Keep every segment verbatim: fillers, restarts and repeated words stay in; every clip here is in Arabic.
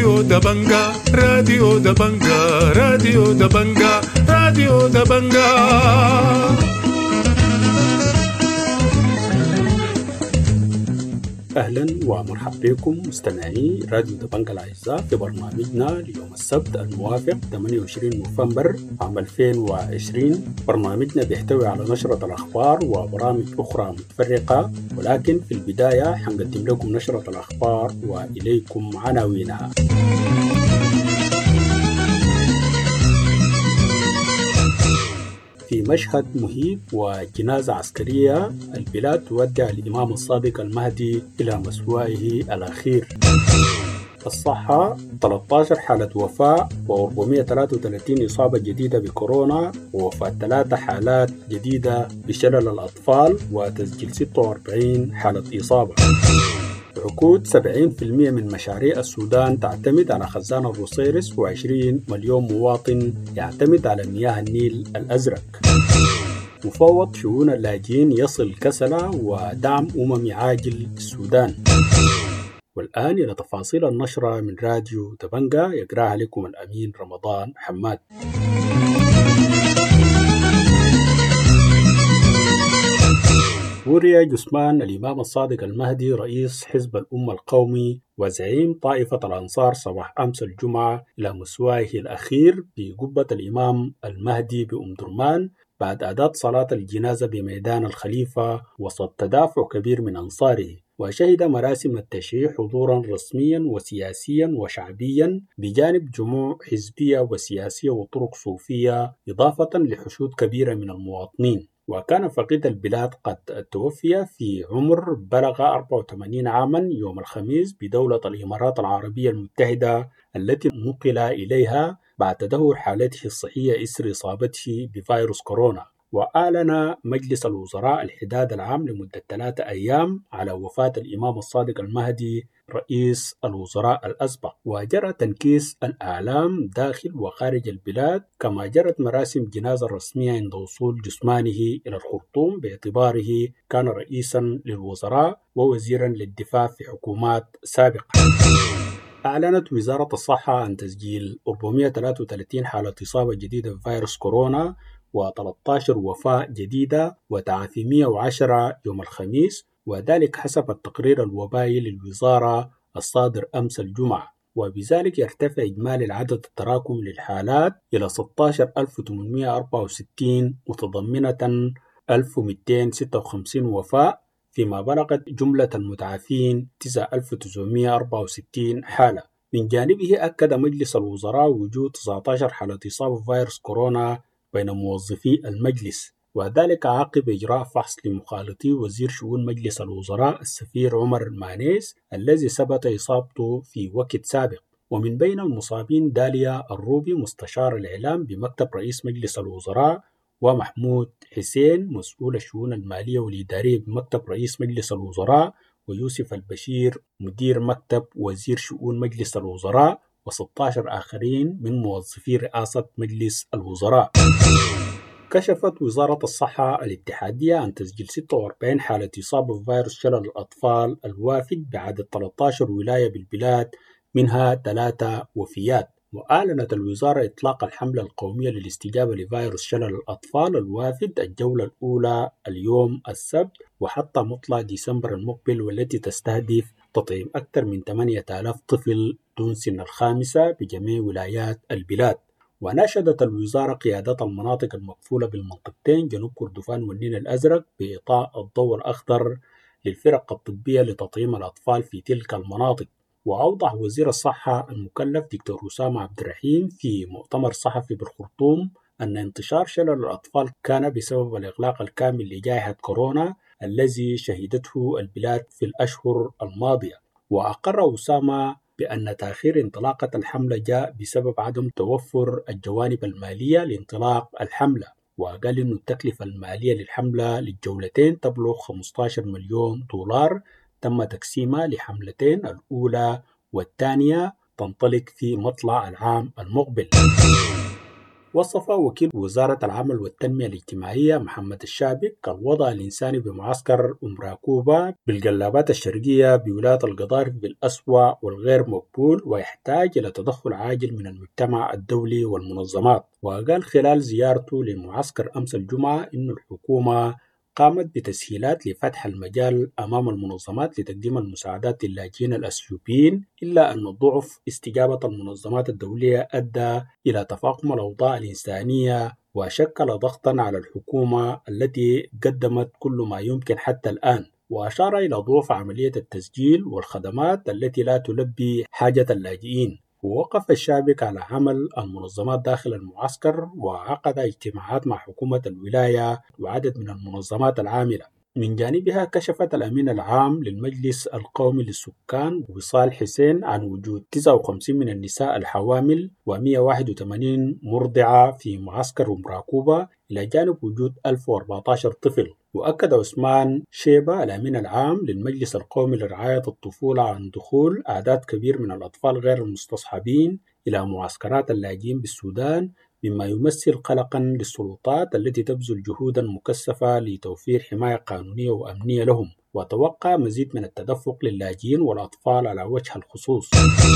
راديو دبنجا راديو دبنجا راديو دبنجا راديو دبنجا. أهلا ومرحبا بكم مستمعي راديو دبنجا الأعزاء في برنامجنا ليوم السبت الموافق ثمانية وعشرين نوفمبر عام ألفين وعشرين. برنامجنا بيحتوي على نشرة الأخبار وبرامج أخرى متفرقة، ولكن في البداية حنقدم لكم نشرة الأخبار وإليكم عناوينها. في مشهد مهيب وجنازة عسكرية، البلاد تودع الإمام الصادق المهدي إلى مسوائه الأخير. الصحة ثلاثة عشر حالة وفاة وأربعمائة وثلاثة وثلاثين إصابة جديدة بكورونا، ووفاة ثلاثة حالات جديدة بشلل الأطفال، وتسجيل ستة وأربعين حالة إصابة. عقود سبعين بالمئة من مشاريع السودان تعتمد على خزان الروسيرس، وعشرين مليون مواطن يعتمد على مياه النيل الأزرق. مفوض شؤون اللاجئين يصل كسلة ودعم أممي عاجل السودان. والآن إلى تفاصيل النشرة من راديو دبنجا، يقرأها لكم الأمين رمضان حماد. وري جثمان الإمام الصادق المهدي رئيس حزب الأمة القومي وزعيم طائفة الأنصار صباح أمس الجمعة إلى مسوائه الأخير بقبة الإمام المهدي بأم درمان بعد أداء صلاة الجنازة بميدان الخليفة وسط تدافع كبير من أنصاره. وشهد مراسم التشييع حضورا رسميا وسياسيا وشعبيا بجانب جموع حزبية وسياسية وطرق صوفية، إضافة لحشود كبيرة من المواطنين. وكان فقيد البلاد قد توفي في عمر بلغ أربعة وثمانين عاما يوم الخميس بدولة الإمارات العربية المتحدة، التي نقل إليها بعد تدهور حالته الصحية إثر إصابته بفيروس كورونا. وأعلن مجلس الوزراء الحداد العام لمدة ثلاثة أيام على وفاة الإمام الصادق المهدي رئيس الوزراء الأسبق. وجرى تنكيس الأعلام داخل وخارج البلاد، كما جرت مراسم جنازة رسمية عند وصول جثمانه إلى الخرطوم، باعتباره كان رئيسا للوزراء ووزيرا للدفاع في حكومات سابقة. أعلنت وزارة الصحة عن تسجيل أربعمائة وثلاثة وثلاثين حالة إصابة جديدة بفيروس كورونا وثلاثة عشر وفاة جديدة وتعافي مئة وعشرة يوم الخميس، وذلك حسب التقرير الوبائي للوزارة الصادر أمس الجمعة. وبذلك يرتفع إجمالي العدد التراكم للحالات إلى ستة عشر ألف وثمانمائة وأربعة وستين، متضمنة ألف ومئتين وستة وخمسين وفاة، فيما بلغت جملة المتعافين تسعة آلاف وتسعمائة وأربعة وستين حالة. من جانبه أكد مجلس الوزراء وجود تسعة عشر حالة إصابة بفيروس كورونا بين موظفي المجلس، وذلك عقب إجراء فحص لمخالطي وزير شؤون مجلس الوزراء السفير عمر المانيس الذي ثبت إصابته في وقت سابق. ومن بين المصابين داليا الروبي مستشار الإعلام بمكتب رئيس مجلس الوزراء، ومحمود حسين مسؤول الشؤون المالية والإدارية بمكتب رئيس مجلس الوزراء، ويوسف البشير مدير مكتب وزير شؤون مجلس الوزراء، وستة عشر آخرين من موظفي رئاسة مجلس الوزراء. كشفت وزارة الصحة الاتحادية عن تسجيل ستة وأربعين حالة إصابة بفيروس شلل الأطفال الوافد بعدد ثلاثة عشر ولاية بالبلاد، منها ثلاثة وفيات. وأعلنت الوزارة إطلاق الحملة القومية للاستجابة لفيروس شلل الأطفال الوافد الجولة الأولى اليوم السبت وحتى مطلع ديسمبر المقبل، والتي تستهدف تطعيم أكثر من ثمانية آلاف طفل دون سن الخامسة بجميع ولايات البلاد. وناشدت الوزارة قيادات المناطق المقفولة بالمنطقتين جنوب كردفان والنيل الأزرق بإعطاء الضوء الأخضر للفرق الطبية لتطعيم الأطفال في تلك المناطق. وأوضح وزير الصحة المكلف دكتور أسامة عبد الرحيم في مؤتمر صحفي بالخرطوم أن انتشار شلل الأطفال كان بسبب الإغلاق الكامل لجائحة كورونا الذي شهدته البلاد في الأشهر الماضية. وأقر أسامة بأن تأخير انطلاقة الحملة جاء بسبب عدم توفر الجوانب المالية لانطلاق الحملة، وقال أن التكلفة المالية للحملة للجولتين تبلغ خمسة عشر مليون دولار تم تقسيمها لحملتين، الأولى والثانية تنطلق في مطلع العام المقبل. وصف وكيل وزارة العمل والتنمية الاجتماعية محمد الشابك الوضع الإنساني بمعسكر أم راكوبا بالجلابات الشرقية بولاية القضارف بالأسوأ والغير مقبول، ويحتاج إلى تدخل عاجل من المجتمع الدولي والمنظمات. وقال خلال زيارته للمعسكر أمس الجمعة إن الحكومة قامت بتسهيلات لفتح المجال أمام المنظمات لتقديم المساعدات للاجئين الأثيوبيين، إلا أن ضعف استجابة المنظمات الدولية أدى إلى تفاقم الأوضاع الإنسانية وشكل ضغطا على الحكومة التي قدمت كل ما يمكن حتى الآن. وأشار إلى ضعف عملية التسجيل والخدمات التي لا تلبي حاجة اللاجئين. ووقف الشابك على عمل المنظمات داخل المعسكر وعقد اجتماعات مع حكومة الولاية وعدد من المنظمات العاملة. من جانبها كشفت الأمين العام للمجلس القومي للسكان وصال حسين عن وجود تسعة وخمسين من النساء الحوامل ومئة وواحد وثمانين مرضعة في معسكر أم راكوبا إلى جانب وجود ألف وأربعة عشر طفل. وأكد عثمان شيبة الأمين العام للمجلس القومي لرعاية الطفولة عن دخول أعداد كبير من الأطفال غير المستصحبين إلى معسكرات اللاجئين بالسودان، مما يمثل قلقا للسلطات التي تبذل جهودا مكثفة لتوفير حماية قانونية وأمنية لهم. وتوقع مزيد من التدفق للاجئين والأطفال على وجه الخصوص.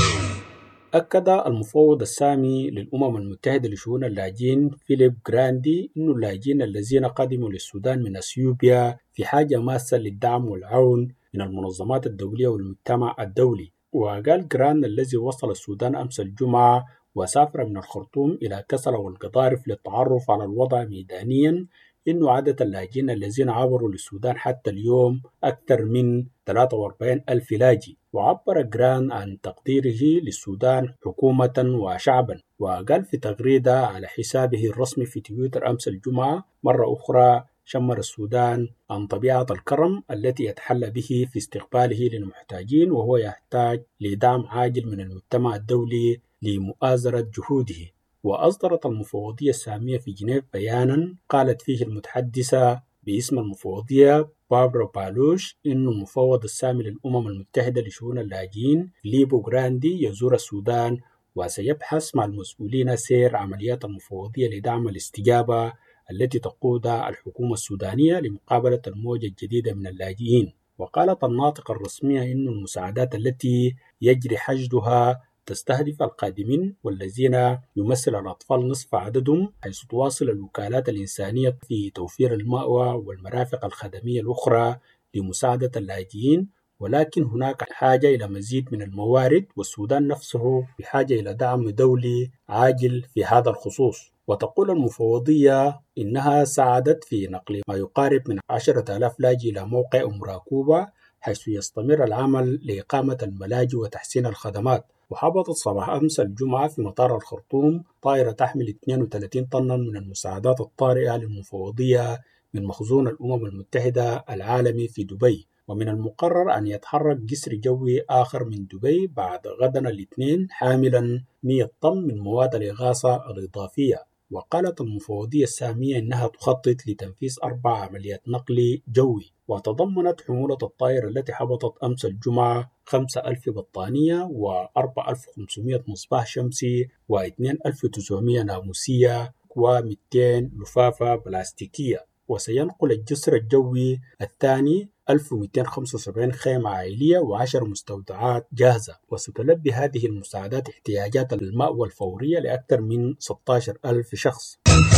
أكد المفوض السامي للأمم المتحدة لشؤون اللاجئين فيليب جراندي أن اللاجئين الذين قدموا للسودان من أثيوبيا في حاجة ماسة للدعم والعون من المنظمات الدولية والمجتمع الدولي. وقال جراند الذي وصل السودان أمس الجمعة وسافر من الخرطوم إلى كسلا والقضارف للتعرف على الوضع ميدانيا إنه عدد اللاجئين الذين عبروا للسودان حتى اليوم أكثر من ثلاثة وأربعين ألف لاجئ. وعبر جران عن تقديره للسودان حكومة وشعبا. وقال في تغريدة على حسابه الرسمي في تويتر أمس الجمعة مرة أخرى شمر السودان عن طبيعة الكرم التي يتحلى به في استقباله للمحتاجين، وهو يحتاج لدعم عاجل من المجتمع الدولي لمؤازرة جهوده. وأصدرت المفوضية السامية في جنيف بيانا قالت فيه المتحدثة باسم المفوضية باربرا بالوش إن المفوض السامي للأمم المتحدة لشؤون اللاجئين ليبو جراندي يزور السودان وسيبحث مع المسؤولين سير عمليات المفوضية لدعم الاستجابة التي تقودها الحكومة السودانية لمقابلة الموجة الجديدة من اللاجئين. وقالت الناطقة الرسمية إن المساعدات التي يجري حشدها تستهدف القادمين والذين يمثل الأطفال نصف عددهم، حيث تواصل الوكالات الإنسانية في توفير المأوى والمرافق الخدمية الأخرى لمساعدة اللاجئين. ولكن هناك حاجة إلى مزيد من الموارد، والسودان نفسه بحاجة إلى دعم دولي عاجل في هذا الخصوص. وتقول المفوضية إنها ساعدت في نقل ما يقارب من عشرة آلاف لاجئ إلى موقع أم راكوبا، حيث يستمر العمل لإقامة الملاجئ وتحسين الخدمات. وحبطت صباح أمس الجمعة في مطار الخرطوم طائرة تحمل اثنين وثلاثين طنا من المساعدات الطارئة للمفوضية من مخزون الأمم المتحدة العالمي في دبي. ومن المقرر أن يتحرك جسر جوي آخر من دبي بعد غدا الاثنين حاملا مئة طن من مواد الإغاثة الإضافية. وقالت المفوضية السامية إنها تخطط لتنفيذ أربع عمليات نقل جوي، وتضمنت حمولة الطائرة التي حبطت أمس الجمعة خمسة ألف بطانية وأربعة آلاف وخمسمئة مصباح شمسي واثنين آلاف وتسعمئة ناموسية ومئتين لفافة بلاستيكية. وسينقل الجسر الجوي الثاني ألف ومئتين وخمسة وسبعين خيمة عائلية وعشر مستودعات جاهزة، وستلبي هذه المساعدات احتياجات المأوى الفورية لأكثر من ستة عشر ألف شخص.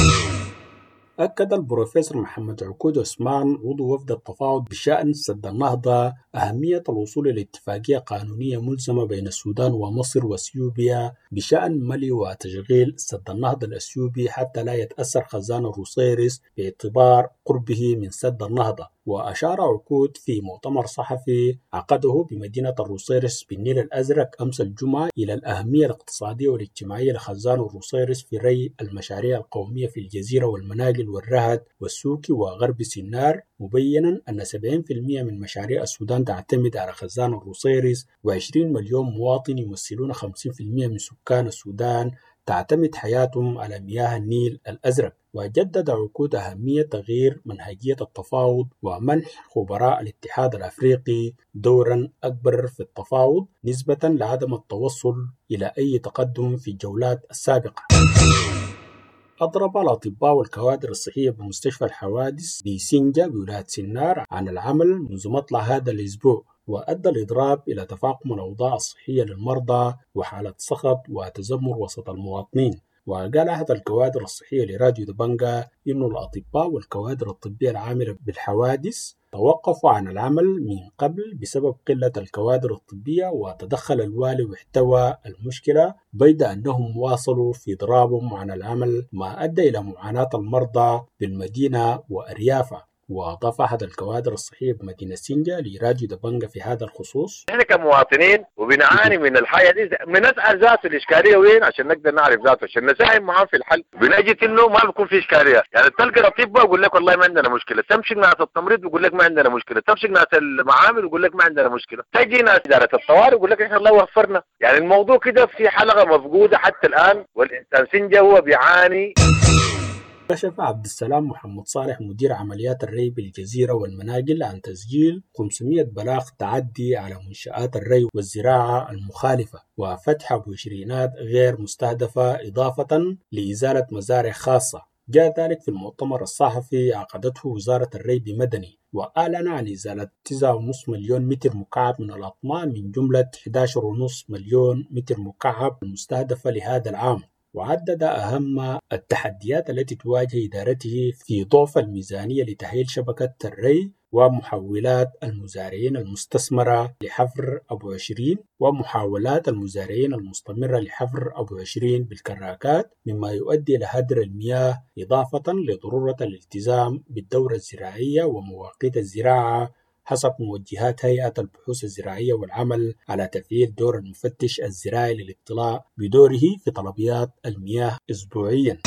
أكد البروفيسور محمد عكود عثمان عضو وفد التفاوض بشأن سد النهضة أهمية الوصول إلى اتفاقية قانونية ملزمة بين السودان ومصر وأثيوبيا بشأن ملء وتشغيل سد النهضة الأثيوبي حتى لا يتأثر خزان الروسيرس باعتبار قربه من سد النهضة. وأشار عكود في مؤتمر صحفي عقده بمدينة الروسيرس بالنيل الأزرق أمس الجمعة إلى الأهمية الاقتصادية والاجتماعية لخزان الروسيرس في ري المشاريع القومية في الجزيرة والمناقل والرهد والسوكي وغرب سنار، مبينا أن سبعين بالمئة من مشاريع السودان تعتمد على خزان الروسيرس، وعشرين مليون مواطن يمثلون خمسين بالمئة من سكان السودان تعتمد حياتهم على مياه النيل الأزرق. وجدد عقود أهمية تغيير منهجية التفاوض ومنح خبراء الاتحاد الأفريقي دورا أكبر في التفاوض نسبة لعدم التوصل إلى أي تقدم في الجولات السابقة. أضرب الأطباء والكوادر الصحية بمستشفى الحوادث بسنجة بولاية سنار عن العمل منذ مطلع هذا الأسبوع، وأدى الإضراب إلى تفاقم الأوضاع الصحية للمرضى وحالة سخط وتذمر وسط المواطنين. وقال أحد الكوادر الصحية لراديو دبنجا إن الأطباء والكوادر الطبية العاملة بالحوادث توقفوا عن العمل من قبل بسبب قلة الكوادر الطبية، وتدخل الوالي واحتوى المشكلة بيد أنهم واصلوا في ضرابهم عن العمل، ما أدى إلى معاناة المرضى بالمدينة وأريافها. وأضاف أحد الكوادر الصحية بمدينة سنجا لراديو دبنجا في هذا الخصوص: احنا كمواطنين وبنعاني من الحياة دي، بنسأل ذاته الإشكالية وين عشان نقدر نعرف ذاته عشان نساهم معاه في الحل. بنجد إنه ما بيكون في إشكالية، يعني تلقى الأطباء يقول لك والله ما عندنا مشكلة، تمشي ناس التمريض يقول لك ما عندنا مشكلة، تمشي ناس المعامل يقول لك ما عندنا مشكلة، تجي ناس إدارة الطوارئ يقول لك إحنا الله وفرنا. يعني الموضوع كده في حلقة مفقودة حتى الآن، والإنسان سنجا هو بيعاني. كشف عبد السلام محمد صالح مدير عمليات الري بالجزيرة والمناجل عن تسجيل خمسمئة بلاغ تعدي على منشآت الري والزراعة المخالفة وفتح بوشرينات غير مستهدفة إضافة لإزالة مزارع خاصة. جاء ذلك في المؤتمر الصحفي عقدته وزارة الري بمدني، وأعلن عن إزالة تسعة فاصلة خمسة مليون متر مكعب من الأطماع من جملة أحد عشر فاصلة خمسة مليون متر مكعب المستهدفة لهذا العام. وعدد أهم التحديات التي تواجه إدارته في ضعف الميزانية لتأهيل شبكة الري ومحاولات المزارعين المستثمرة لحفر أبو عشرين ومحاولات المزارعين المستمرة لحفر أبو عشرين بالكراكات، مما يؤدي إلى هدر المياه، إضافة لضرورة الالتزام بالدورة الزراعية ومواقيت الزراعة حسب موجهات هيئة البحوث الزراعية والعمل على تفعيل دور المفتش الزراعي للاطلاع بدوره في طلبيات المياه أسبوعيا.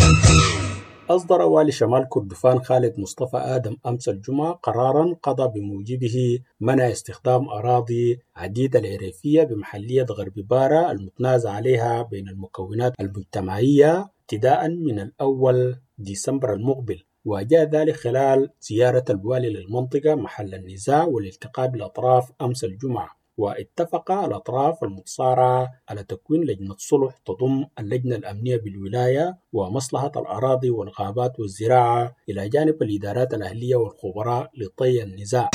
أصدر والي شمال كردفان خالد مصطفى آدم أمس الجمعة قراراً قضى بموجبه منع استخدام أراضي عديدة العريفية بمحلية غرب بارا المتنازع عليها بين المكونات المجتمعية ابتداءً من الأول ديسمبر المقبل. وجاء ذلك خلال زيارة الوالي للمنطقة محل النزاع والالتقاء بالأطراف أمس الجمعة. واتفق الأطراف المتصارعة على تكوين لجنة صلح تضم اللجنة الأمنية بالولاية ومصلحة الأراضي والغابات والزراعة إلى جانب الإدارات الأهلية والخبراء لطي النزاع.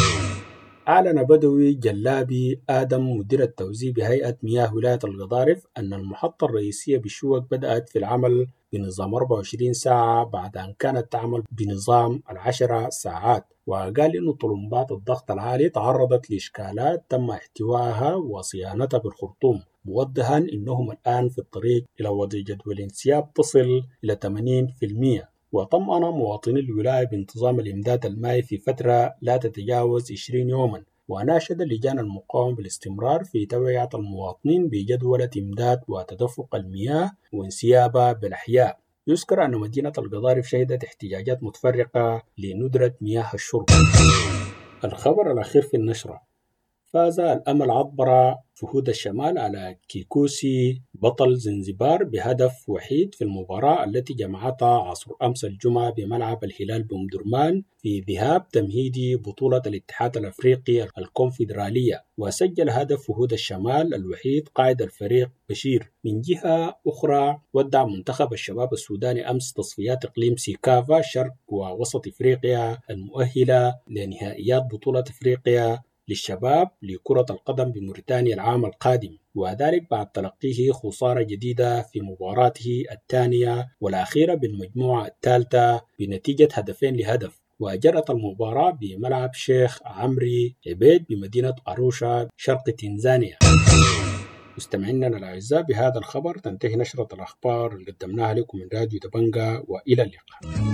أعلن بدوي جلابي آدم مدير التوزيع بهيئة مياه ولاية القضارف أن المحطة الرئيسية بالشوك بدأت في العمل بنظام أربعة وعشرين ساعة بعد أن كانت تعمل بنظام العشرة ساعات. وقال إن طلمبات الضغط العالي تعرضت لإشكالات تم احتوائها وصيانتها بالخرطوم، موضحا إنهم الآن في الطريق إلى وضع جدول انسياب تصل إلى ثمانين بالمئة. وطمأن مواطني الولاية بانتظام الإمداد المائي في فترة لا تتجاوز عشرين يوما. وناشد اللجان المقاومة بالاستمرار في توعية المواطنين بجدولة إمداد وتدفق المياه وانسيابها بالأحياء. يذكر أن مدينة القضارف شهدت احتجاجات متفرقة لندرة مياه الشرب. الخبر الأخير في النشرة: فاز الأمل عطبرة فهود الشمال على كيكوسي بطل زنزبار بهدف وحيد في المباراة التي جمعتها عصر أمس الجمعة بملعب الهلال بأم درمان في ذهاب تمهيدي بطولة الاتحاد الأفريقي الكونفدرالية. وسجل هدف فهود الشمال الوحيد قائد الفريق بشير. من جهة أخرى ودع منتخب الشباب السوداني أمس تصفيات إقليم سيكافا شرق ووسط إفريقيا المؤهلة لنهائيات بطولة إفريقيا للشباب لكرة القدم بموريتانيا العام القادم، وذلك بعد تلقيه خسارة جديدة في مباراته الثانية والأخيرة بالمجموعة الثالثة بنتيجة هدفين لهدف. وجرت المباراة بملعب شيخ عمري عبيد بمدينة أروشا شرق تنزانيا. مستمعينا الأعزاء، بهذا الخبر تنتهي نشرة الأخبار اللي قدمناها لكم من راديو دبنجا، وإلى اللقاء.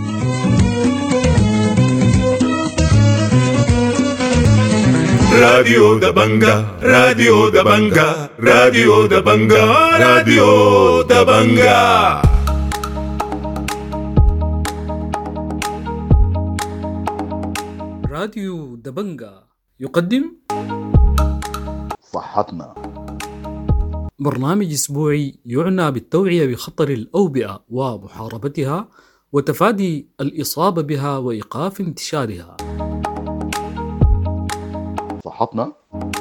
راديو دبنجا راديو دبنجا راديو دبنجا راديو دبنجا. راديو دبنجا يقدم صحتنا، برنامج أسبوعي يعنى بالتوعية بخطر الأوبئة ومحاربتها وتفادي الإصابة بها وإيقاف انتشارها. صحتنا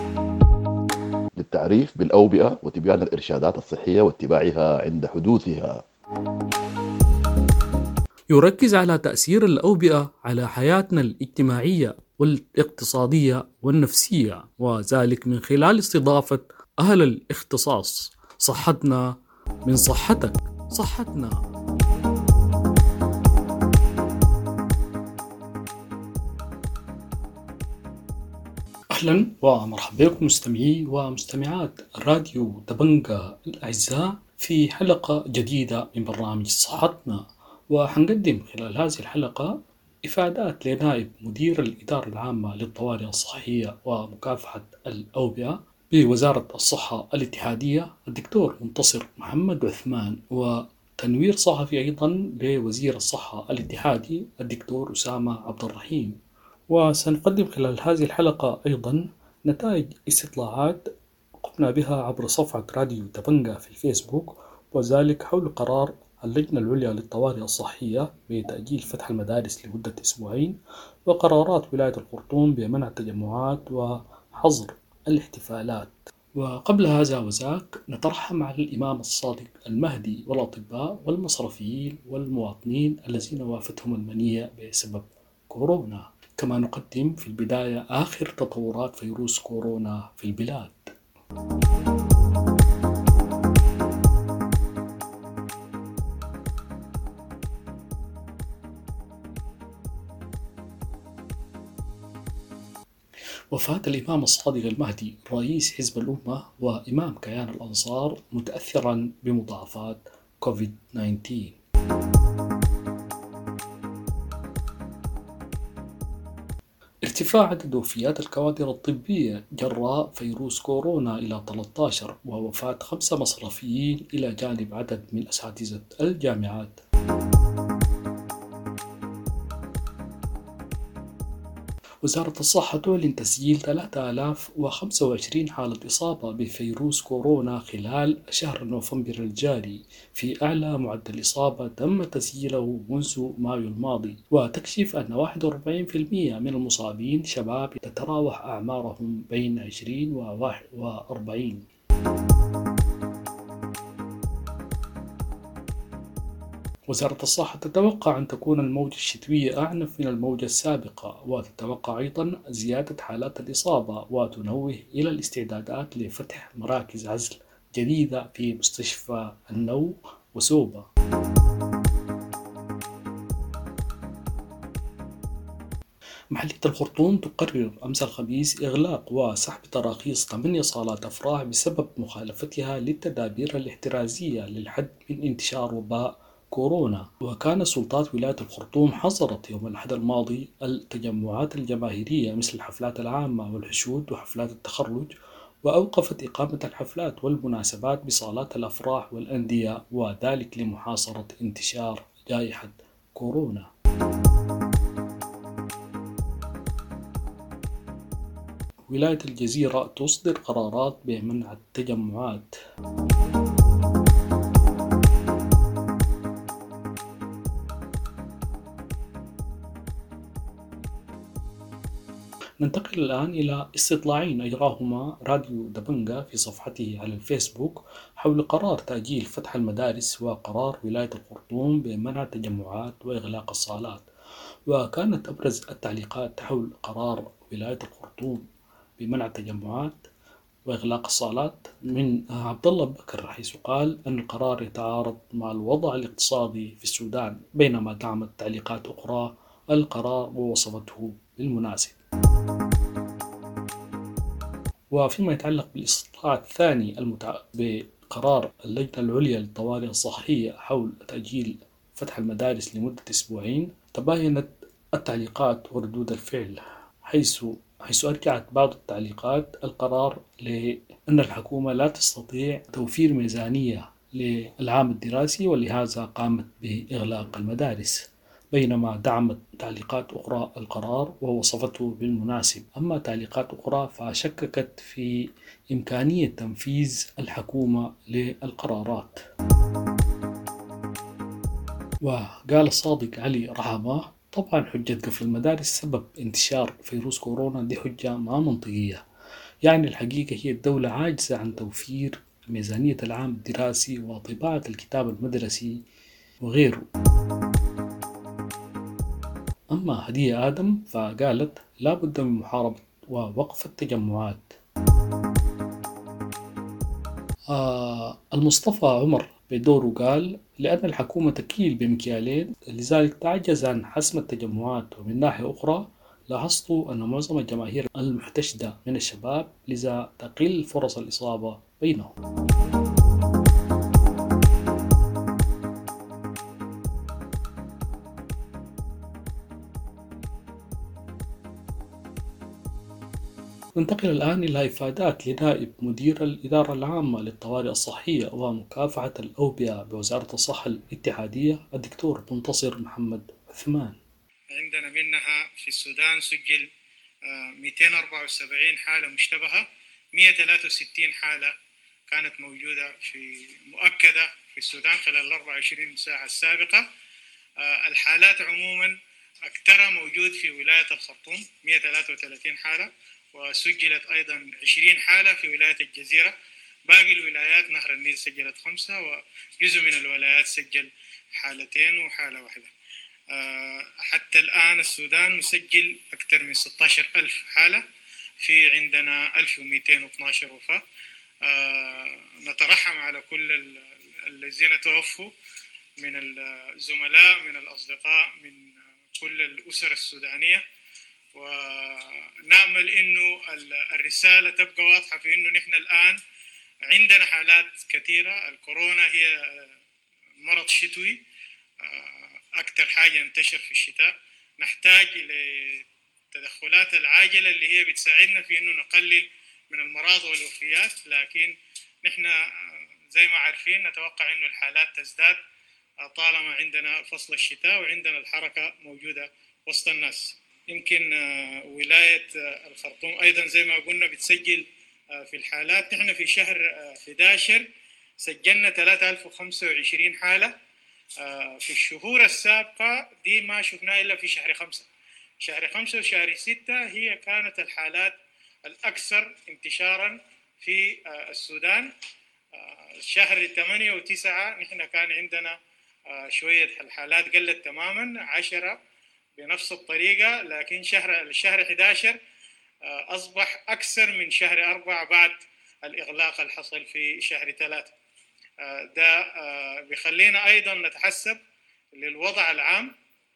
للتعريف بالأوبئة وتبيان الإرشادات الصحية واتباعها عند حدوثها. يركز على تأثير الأوبئة على حياتنا الاجتماعية والاقتصادية والنفسية، وذلك من خلال استضافة أهل الاختصاص. صحتنا من صحتك، صحتنا. أهلا ومرحبا بكم مستمعي ومستمعات راديو دبنجا الأعزاء في حلقة جديدة من برنامج صحتنا. وحنقدم خلال هذه الحلقة إفادات لنائب مدير الإدارة العامة للطوارئ الصحية ومكافحة الأوبئة بوزارة الصحة الاتحادية الدكتور منتصر محمد عثمان، وتنوير صحفي أيضا لوزير الصحة الاتحادي الدكتور أسامة عبد الرحيم. وسنقدم خلال هذه الحلقة أيضا نتائج استطلاعات قمنا بها عبر صفحة راديو دبنجا في الفيسبوك، وذلك حول قرار اللجنة العليا للطوارئ الصحية بتأجيل فتح المدارس لمدة أسبوعين، وقرارات ولاية الخرطوم بمنع التجمعات وحظر الاحتفالات. وقبل هذا وذاك نترحم مع الإمام الصادق المهدي والأطباء والمصرفيين والمواطنين الذين وافتهم المنية بسبب كورونا. كما نقدم في البداية آخر تطورات فيروس كورونا في البلاد. وفاة الإمام الصادق المهدي رئيس حزب الأمة وإمام كيان الأنصار متأثرا بمضاعفات كوفيد تسعة عشر. ارتفاع عدد وفيات الكوادر الطبية جراء فيروس كورونا إلى ثلاثة عشر، ووفاة خمسة مصرفيين إلى جانب عدد من أساتذة الجامعات. وزارة الصحة تعلن تسجيل ثلاثة آلاف وخمسة وعشرين حالة إصابة بفيروس كورونا خلال شهر نوفمبر الجاري، في أعلى معدل إصابة تم تسجيله منذ مايو الماضي، وتكشف أن واحد وأربعين بالمئة من المصابين شباب تتراوح أعمارهم بين عشرين وواحد وأربعين. وزارة الصحة تتوقع أن تكون الموجة الشتوية أعنف من الموجة السابقة، وتتوقع أيضا زيادة حالات الإصابة، وتنوه إلى الاستعدادات لفتح مراكز عزل جديدة في مستشفى النو وسوبا. محلية الخرطوم تقرر أمس الخميس إغلاق وسحب تراخيص ثمانية صالات أفراح بسبب مخالفتها للتدابير الاحترازية للحد من انتشار وباء كورونا. وكان سلطات ولاية الخرطوم حظرت يوم الأحد الماضي التجمعات الجماهيرية مثل الحفلات العامة والحشود وحفلات التخرج، وأوقفت إقامة الحفلات والمناسبات بصالات الأفراح والأندية، وذلك لمحاصرة انتشار جائحة كورونا. ولاية الجزيرة تصدر قرارات بمنع التجمعات. ننتقل الآن إلى استطلاعين أجراهما راديو دبنجا في صفحته على الفيسبوك حول قرار تأجيل فتح المدارس وقرار ولاية الخرطوم بمنع التجمعات وإغلاق الصالات. وكانت أبرز التعليقات حول قرار ولاية الخرطوم بمنع التجمعات وإغلاق الصالات من عبد الله بكر، حيث قال أن القرار يتعارض مع الوضع الاقتصادي في السودان، بينما دعمت تعليقات أخرى القرار ووصفته بالمناسب. وفيما يتعلق بالاستطلاع الثاني المتع... بقرار اللجنة العليا للطوارئ الصحية حول تأجيل فتح المدارس لمدة أسبوعين، تباينت التعليقات وردود الفعل، حيث حيث أرجعت بعض التعليقات القرار لأن الحكومة لا تستطيع توفير ميزانية للعام الدراسي ولهذا قامت بإغلاق المدارس، بينما دعمت تعليقات أخرى القرار ووصفته بالمناسب. أما تعليقات أخرى فشككت في إمكانية تنفيذ الحكومة للقرارات. وقال الصادق علي رحمة: طبعا حجة قفل المدارس سبب انتشار فيروس كورونا دي حجة ما منطقية، يعني الحقيقة هي الدولة عاجزة عن توفير ميزانية العام الدراسي وطباعة الكتاب المدرسي وغيره. أما هدية آدم فقالت لا بد من محاربة ووقف التجمعات. آه المصطفى عمر بدوره قال لأن الحكومة تكيل بمكيالين لذلك تعجز عن حسم التجمعات، ومن ناحية أخرى لاحظت أن معظم الجماهير المحتشدة من الشباب لذا تقل فرص الإصابة بينهم. ننتقل الآن إلى إفادات لنائب مدير الإدارة العامة للطوارئ الصحية ومكافحة الأوبئة بوزارة الصحة الاتحادية الدكتور منتصر محمد عثمان. عندنا منها في السودان سجل مئتين وأربعة وسبعين حالة مشتبهة، مئة وثلاثة وستين حالة كانت موجودة في مؤكدة في السودان خلال الأربع وعشرين ساعة السابقة. الحالات عموما أكثرها موجود في ولاية الخرطوم مئة وثلاثة وثلاثين حالة، وسجلت أيضا عشرين حالة في ولاية الجزيرة. باقي الولايات نهر النيل سجلت خمسة، وجزء من الولايات سجل حالتين وحالة واحدة. حتى الآن السودان مسجل أكثر من ستة عشر ألف حالة، في عندنا ألف ومئتين واثني عشر وفاة. نترحم على كل الذين توفوا من الزملاء من الأصدقاء من كل الأسر السودانية، ونأمل إنه الرسالة تبقى واضحة في إنه نحن الآن عندنا حالات كثيرة. الكورونا هي مرض شتوي، أكثر حاجة ينتشر في الشتاء. نحتاج للتدخلات العاجلة اللي هي بتساعدنا في إنه نقلل من المرض والوفيات، لكن نحن زي ما عارفين نتوقع إنه الحالات تزداد طالما عندنا فصل الشتاء وعندنا الحركة موجودة وسط الناس. يمكن ولاية الخرطوم أيضا زي ما قلنا بتسجل في الحالات. نحن في شهر أحد عشر سجلنا ثلاثة آلاف وخمسة وعشرين حالة. في الشهور السابقة دي ما شفناها إلا في شهر خمسة. شهر خمسة وشهر ستة هي كانت الحالات الأكثر انتشارا في السودان. شهر ثمانية وتسعة نحن كان عندنا شوية الحالات قلت تماما، عشرة بنفس الطريقة، لكن شهر الشهر أحد عشر أصبح أكثر من شهر أربعة بعد الإغلاق اللي حصل في شهر ثلاثة. ده بيخلينا أيضا نتحسب للوضع العام.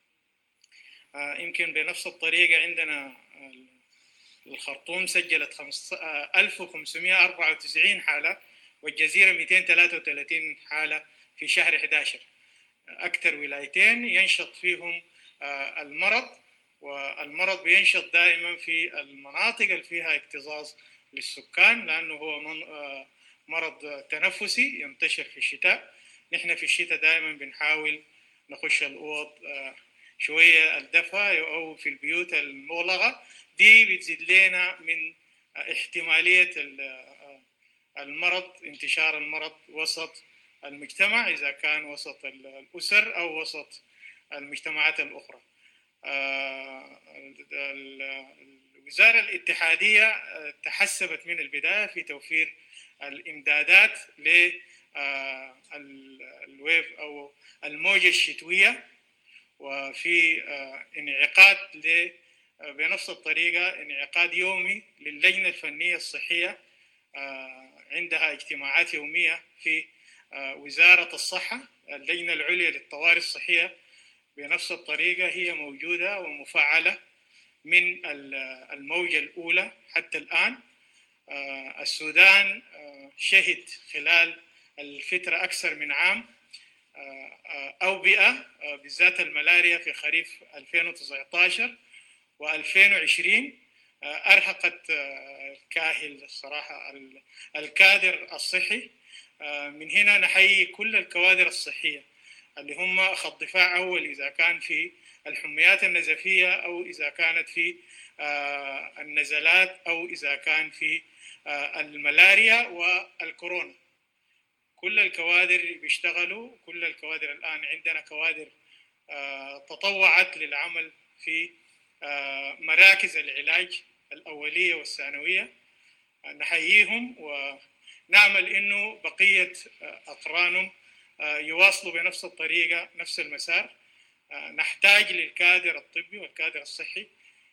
يمكن بنفس الطريقة عندنا الخرطوم سجلت ألف وخمسمئة وأربعة وتسعين حالة، والجزيرة مئتين وثلاثة وثلاثين حالة في شهر أحد عشر. أكثر ولايتين ينشط فيهم المرض، والمرض بينشط دائما في المناطق اللي فيها اكتظاظ للسكان، لأنه هو مرض تنفسي ينتشر في الشتاء. نحن في الشتاء دائما بنحاول نخش الأوض شوية الدفء أو في البيوت المغلقة، دي بتزيد لنا من احتمالية المرض، انتشار المرض وسط المجتمع إذا كان وسط الأسر أو وسط المجتمعات الأخرى. الوزارة الاتحادية تحسبت من البداية في توفير الإمدادات للويف أو الموجة الشتوية، وفي انعقاد بنفس الطريقة انعقاد يومي للجنة الفنية الصحية، عندها اجتماعات يومية في وزارة الصحة. اللجنة العليا للطوارئ الصحية بنفس الطريقة هي موجودة ومفعلة من الموجة الأولى حتى الآن. السودان شهد خلال الفترة أكثر من عام أوبئة، بالذات الملاريا في خريف ألفين وتسعة عشر وألفين وعشرين أرهقت الكاهل الصراحة الكادر الصحي. من هنا نحيي كل الكوادر الصحية اللي هم خط دفاع أول إذا كان في الحميات النزفية أو إذا كانت في النزلات أو إذا كان في الملاريا والكورونا. كل الكوادر بيشتغلوا، كل الكوادر الآن عندنا كوادر تطوعت للعمل في مراكز العلاج الأولية والثانوية. نحييهم ونعمل إنه بقية أقرانهم يواصلوا بنفس الطريقة نفس المسار. نحتاج للكادر الطبي والكادر الصحي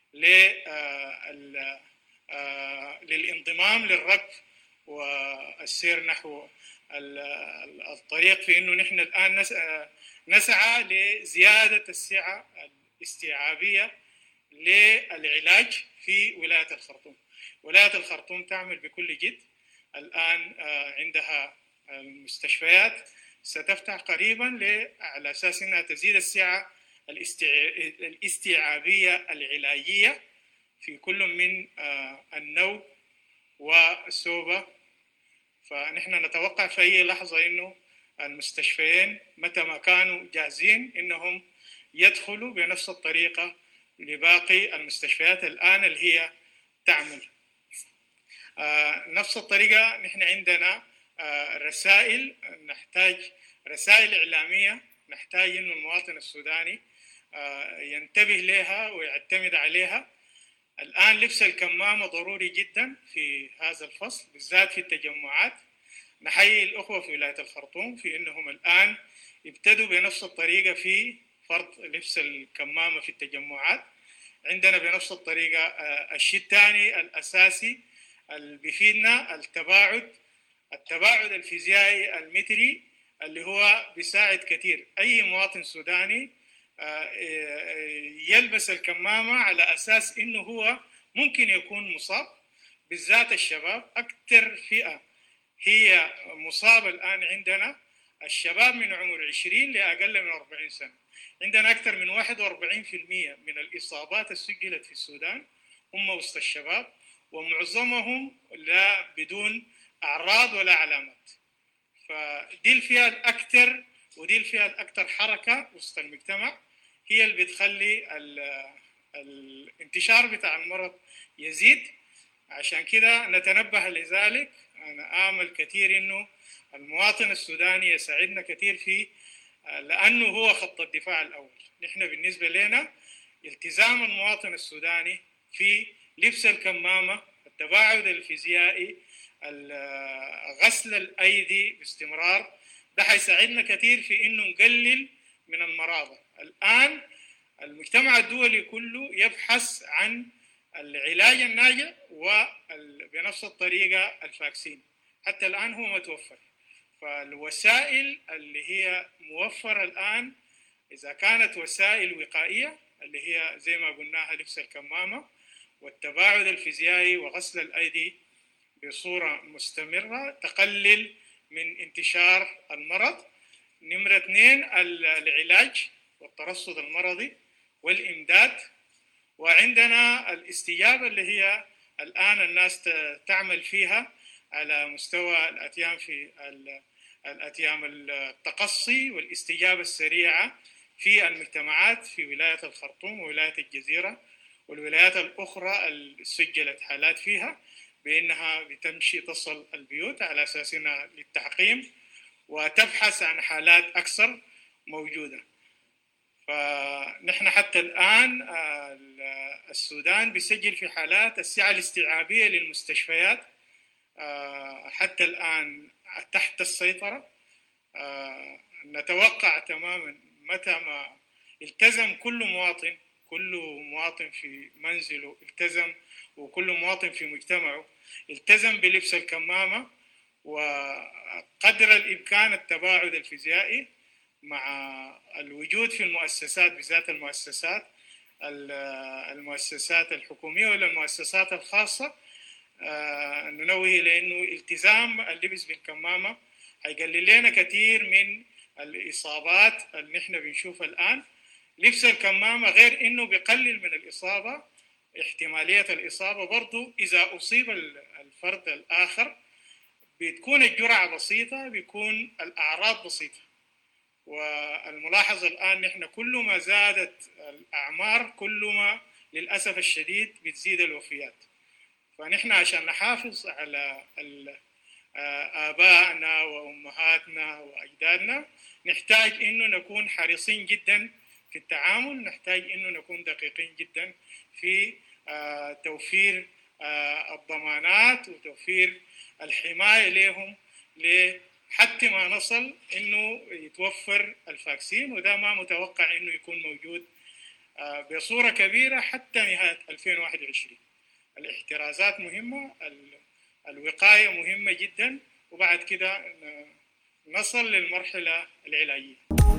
للانضمام للركب والسير نحو الطريق في انه نحن الان نسعى لزياده السعه الاستيعابيه للعلاج في ولايه الخرطوم. ولايه الخرطوم تعمل بكل جد. الان عندها المستشفيات ستفتح قريبا على اساس انها تزيد السعه الاستيعابيه العلاجيه في كل من النو والسوبة. فنحن نتوقع في أي لحظة إنه المستشفيين متى ما كانوا جاهزين إنهم يدخلوا بنفس الطريقة لباقي المستشفيات الآن اللي هي تعمل. آه نفس الطريقة نحن عندنا آه رسائل، نحتاج رسائل إعلامية، نحتاج إنه المواطن السوداني آه ينتبه لها ويعتمد عليها. الآن لبس الكمامة ضروري جدا في هذا الفصل بالذات في التجمعات. نحيي الأخوة في ولاية الخرطوم في أنهم الآن ابتدوا بنفس الطريقة في فرض لبس الكمامة في التجمعات. عندنا بنفس الطريقة الشيء الثاني الأساسي اللي بيفيدنا التباعد التباعد الفيزيائي المتري اللي هو بيساعد كثير. أي مواطن سوداني يلبس الكمامة على أساس إنه هو ممكن يكون مصاب، بالذات الشباب. أكثر فئة هي مصابة الآن عندنا الشباب من عمر عشرين لأقل من أربعين سنة. عندنا أكثر من واحد وأربعين بالمئة من الإصابات السجلت في السودان هم وسط الشباب، ومعظمهم لا بدون أعراض ولا علامات. فدي الفئة الأكثر ودي الفئة الأكثر حركة وسط المجتمع، هي اللي بتخلي الانتشار بتاع المرض يزيد. عشان كده نتنبه لذلك. أنا آمل كثير إنه المواطن السوداني يساعدنا كثير فيه، لأنه هو خط الدفاع الأول. نحن بالنسبة لنا التزام المواطن السوداني في لبس الكمامة، التباعد الفيزيائي، غسل الأيدي باستمرار، ده حيساعدنا كثير في إنه نقلل من المرضى. الآن المجتمع الدولي كله يبحث عن العلاج الناجع وبنفس الطريقة الفاكسين. حتى الآن هو متوفر. فالوسائل اللي هي موفرة الآن إذا كانت وسائل وقائية اللي هي زي ما قلناها لبس الكمامة والتباعد الفيزيائي وغسل الأيدي بصورة مستمرة تقلل من انتشار المرض. نمرة اثنين العلاج والترصد المرضي والإمداد. وعندنا الاستجابة اللي هي الآن الناس تعمل فيها على مستوى الأتيام في الأتيام التقصي والاستجابة السريعة في المجتمعات في ولاية الخرطوم وولاية الجزيرة والولايات الأخرى اللي سجلت حالات فيها، بأنها بتمشي تصل البيوت على أساسنا للتعقيم وتبحث عن حالات أكثر موجودة. فنحن حتى الآن السودان بيسجل في حالات السعة الاستيعابية للمستشفيات حتى الآن تحت السيطرة. نتوقع تماما متى ما التزم كل مواطن كل مواطن في منزله التزم، وكل مواطن في مجتمعه التزم بلبس الكمامة وقدر الإمكان التباعد الفيزيائي مع الوجود في المؤسسات، بالذات المؤسسات المؤسسات الحكومية ولا المؤسسات الخاصة. ننوه لأنه التزام اللبس بالكمامة هيقلل لنا كثير من الإصابات اللي نحن بنشوفها الآن. لبس الكمامة غير إنه بيقلل من الإصابة، احتمالية الإصابة برضو إذا أصيب الفرد الآخر بتكون الجرعة بسيطة، بيكون الأعراض بسيطة. والملاحظة الآن نحن كل ما زادت الأعمار كل ما للأسف الشديد بتزيد الوفيات. فنحن عشان نحافظ على آبائنا وأمهاتنا وأجدادنا نحتاج إنه نكون حريصين جدا في التعامل، نحتاج إنه نكون دقيقين جدا في توفير الضمانات وتوفير الحماية لهم حتى ما نصل إنه يتوفر الفاكسين، وده ما متوقع إنه يكون موجود بصورة كبيرة حتى نهاية ألفين وواحد وعشرين. الاحترازات مهمة، الوقاية مهمة جدا، وبعد كده نصل للمرحلة العلاجية.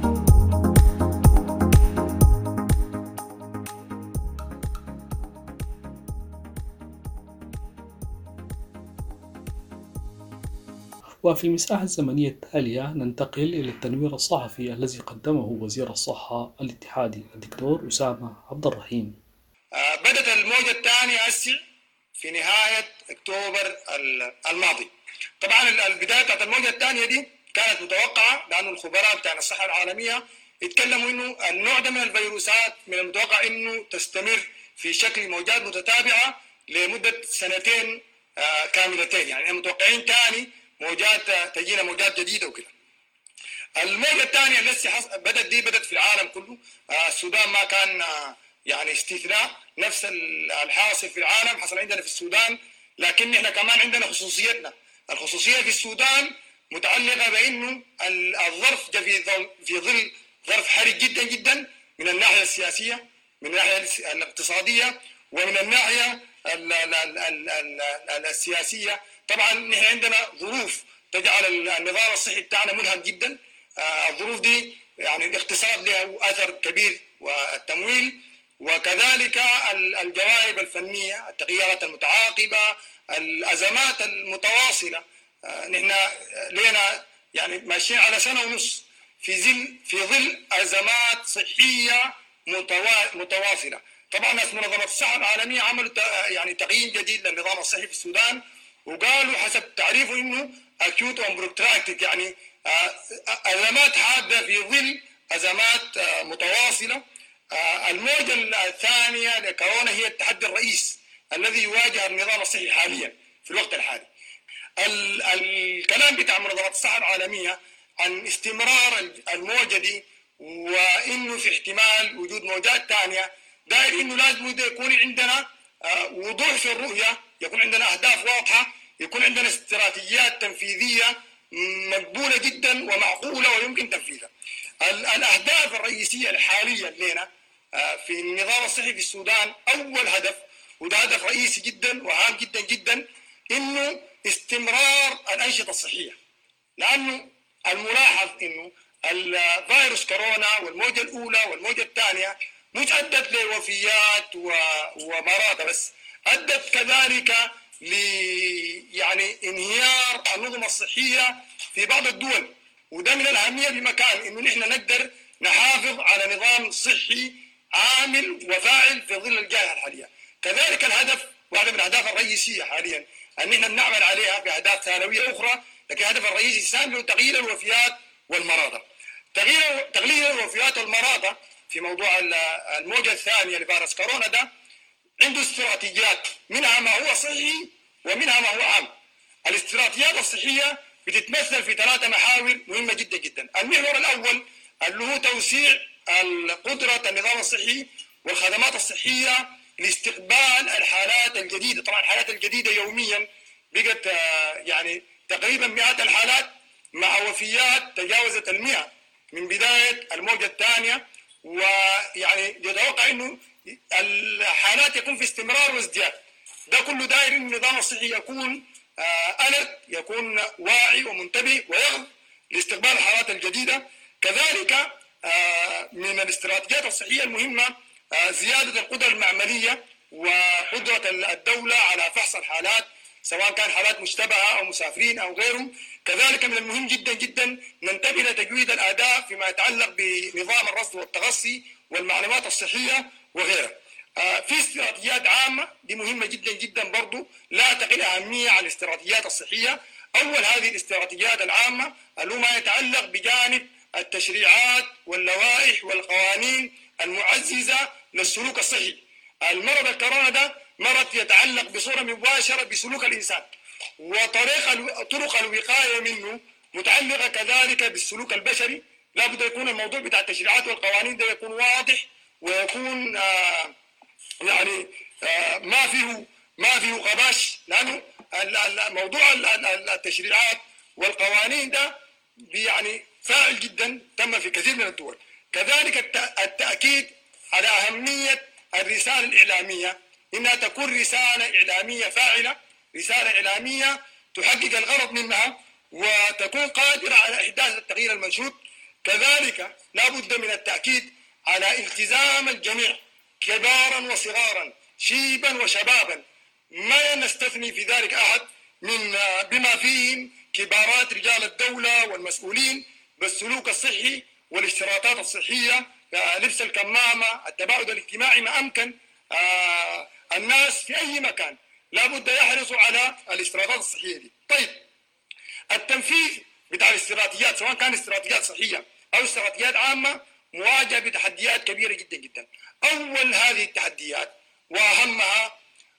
وفي المساحة الزمنية التالية ننتقل إلى التنوير الصحفي الذي قدمه وزير الصحة الاتحادي الدكتور أسامة عبد الرحيم. بدأت الموجة الثانية هسه في نهاية أكتوبر الماضي. طبعا البداية بتاعت الموجة الثانية دي كانت متوقعة، لأن الخبراء بتاع الصحة العالمية يتكلموا إنه النوع ده من الفيروسات من المتوقع إنه تستمر في شكل موجات متتابعة لمدة سنتين كاملتين، يعني متوقعين ثاني موجات تجينا موجات جديدة وكده. الموجة الثانية التي بدأت دي بدأت في العالم كله، السودان ما كان يعني استثناء، نفس الحاصل في العالم حصل عندنا في السودان، لكن احنا كمان عندنا خصوصيتنا. الخصوصية في السودان متعلقة بأنه الظرف جاء في ظل في ظل ظرف حرج جدا جدا من الناحية السياسية، من الناحية الاقتصادية، ومن الناحية السياسية. طبعا نحن عندنا ظروف تجعل النظام الصحي بتاعنا منهك جدا. الظروف دي يعني الاقتصاد له أثر كبير، والتمويل، وكذلك الجوانب الفنية، التغييرات المتعاقبة، الأزمات المتواصلة. نحن لنا يعني ماشيين على سنة ونص في ظل في ظل أزمات صحية متواصلة. طبعا ناس منظمة الصحة العالمية عملوا يعني تقييم جديد للنظام الصحي في السودان، وقالوا حسب تعريفه انه acute and protracted، يعني أزمات حادة في ظل أزمات متواصلة. الموجة الثانية لكورونا هي التحدي الرئيس الذي يواجه النظام الصحي حاليا في الوقت الحالي. الكلام بتاع منظمة الصحة العالمية عن استمرار الموجة دي، وإنه في احتمال وجود موجات ثانية، داير إنه لازم يكون عندنا وضوح في الرؤية، يكون عندنا أهداف واضحة، يكون عندنا استراتيجيات تنفيذية مقبولة جدا ومعقولة ويمكن تنفيذها. الأهداف الرئيسية الحالية لنا في النظام الصحي في السودان، أول هدف، وده هدف رئيسي جدا وهام جدا جدا، إنه استمرار الأنشطة الصحية. لأنه الملاحظ إنه الفيروس كورونا والموجة الأولى والموجة الثانية مش أدت لوفيات ومرضى بس، أدت كذلك ل يعني انهيار النظم الصحية في بعض الدول. وده من الأهمية بمكان إنه نحن نقدر نحافظ على نظام صحي عامل وفاعل في ظل الجائحة الحالية. كذلك الهدف، واحدة من الأهداف الرئيسية حاليا أن نحن نعمل عليها في أهداف ثانوية أخرى، لكن الهدف الرئيسي الثاني هو تقليل الوفيات والمرضى. تغيير تقليل الوفيات والمرضى في موضوع الموجة الثانية لفيروس كورونا ده عنده استراتيجيات، منها ما هو صحي ومنها ما هو عام. الاستراتيجيات الصحية بتتمثل في ثلاثة محاور مهمة جدا جدا. المحور الأول اللي هو توسيع قدرة النظام الصحي والخدمات الصحية لاستقبال الحالات الجديدة. طبعا الحالات الجديدة يوميا بقت يعني تقريبا مئات الحالات، مع وفيات تجاوزت المئة من بداية الموجة الثانية، ويعني يتوقع انه الحالات يكون في استمرار وازدياد. ده كله داير ان النظام الصحي يكون ألرت، يكون واعي ومنتبه ويغض لاستقبال الحالات الجديدة. كذلك من الاستراتيجيات الصحية المهمة زيادة القدرة المعملية وقدرة الدولة على فحص الحالات، سواء كان حالات مشتبهة أو مسافرين أو غيرهم. كذلك من المهم جدا جدا ننتبه لتجويد الأداء فيما يتعلق بنظام الرصد والتغطي والمعلومات الصحية وغيرها. في استراتيجيات عامة دي مهمة جدا جدا برضو لا تقل أهمية عن الاستراتيجيات الصحية. أول هذه الاستراتيجيات العامة اللي هو ما يتعلق بجانب التشريعات واللوائح والقوانين المعززة للسلوك الصحي. المرض الكورونا ده مرض يتعلق بصورة مباشرة بسلوك الإنسان، وطريقة طرق الوقاية منه متعلقة كذلك بالسلوك البشري. لا بد يكون الموضوع بتاع التشريعات والقوانين ده يكون واضح، ويكون آه يعني آه ما فيه ما فيه غباش، لأنه موضوع التشريعات والقوانين ده يعني فاعل جدا تم في كثير من الدول. كذلك التأكيد على أهمية الرسالة الإعلامية، إنها تكون رسالة إعلامية فاعلة، رسالة إعلامية تحقق الغرض منها وتكون قادرة على إحداث التغيير المنشود. كذلك لا بد من التأكيد على التزام الجميع كبارا وصغارا شيبا وشبابا، ما نستثني في ذلك أحد، من بما فيهم كبارات رجال الدولة والمسؤولين، بالسلوك الصحي والاشتراطات الصحية، لبس الكمامة، التباعد الاجتماعي ما أمكن. آه الناس في أي مكان لا بد يحرصوا على الاشتراطات الصحية دي. طيب التنفيذ بتاع الاستراتيجيات سواء كان استراتيجيات صحية أو استراتيجيات عامة مواجهة بتحديات كبيرة جدا جدا. أول هذه التحديات وأهمها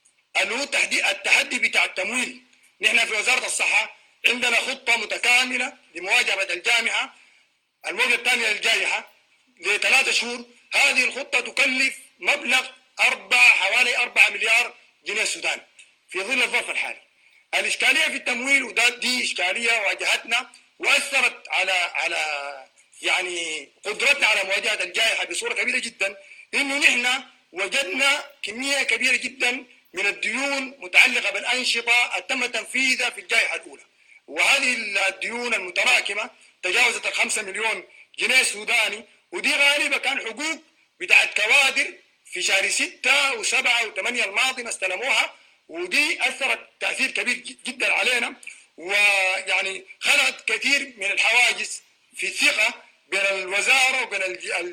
التحدي بتاع التمويل. نحن في وزارة الصحة عندنا خطة متكاملة لمواجهة الجائحة، الموجة الثانية للجائحة لثلاثة شهور. هذه الخطة تكلف مبلغ أربع حوالي أربعة مليار جنيه سودان في ظل الظرف الحالي. الإشكالية في التمويل وده دي إشكالية واجهتنا وأثرت على على يعني قدرتنا على مواجهة الجائحة بصورة كبيرة جدا، إنه نحن وجدنا كمية كبيرة جدا من الديون متعلقة بالأنشطة تم تنفيذها في الجائحة الأولى، وهذه الديون المتراكمة تجاوزت الخمسة مليون جنيه سوداني، ودي غالبا كان حقوق بتاعت كوادر في شهر ستة وسبعة وثمانية الماضي ما استلموها، ودي أثرت تأثير كبير جدا علينا، ويعني خلقت كثير من الحواجز في الثقة بين الوزارة وبين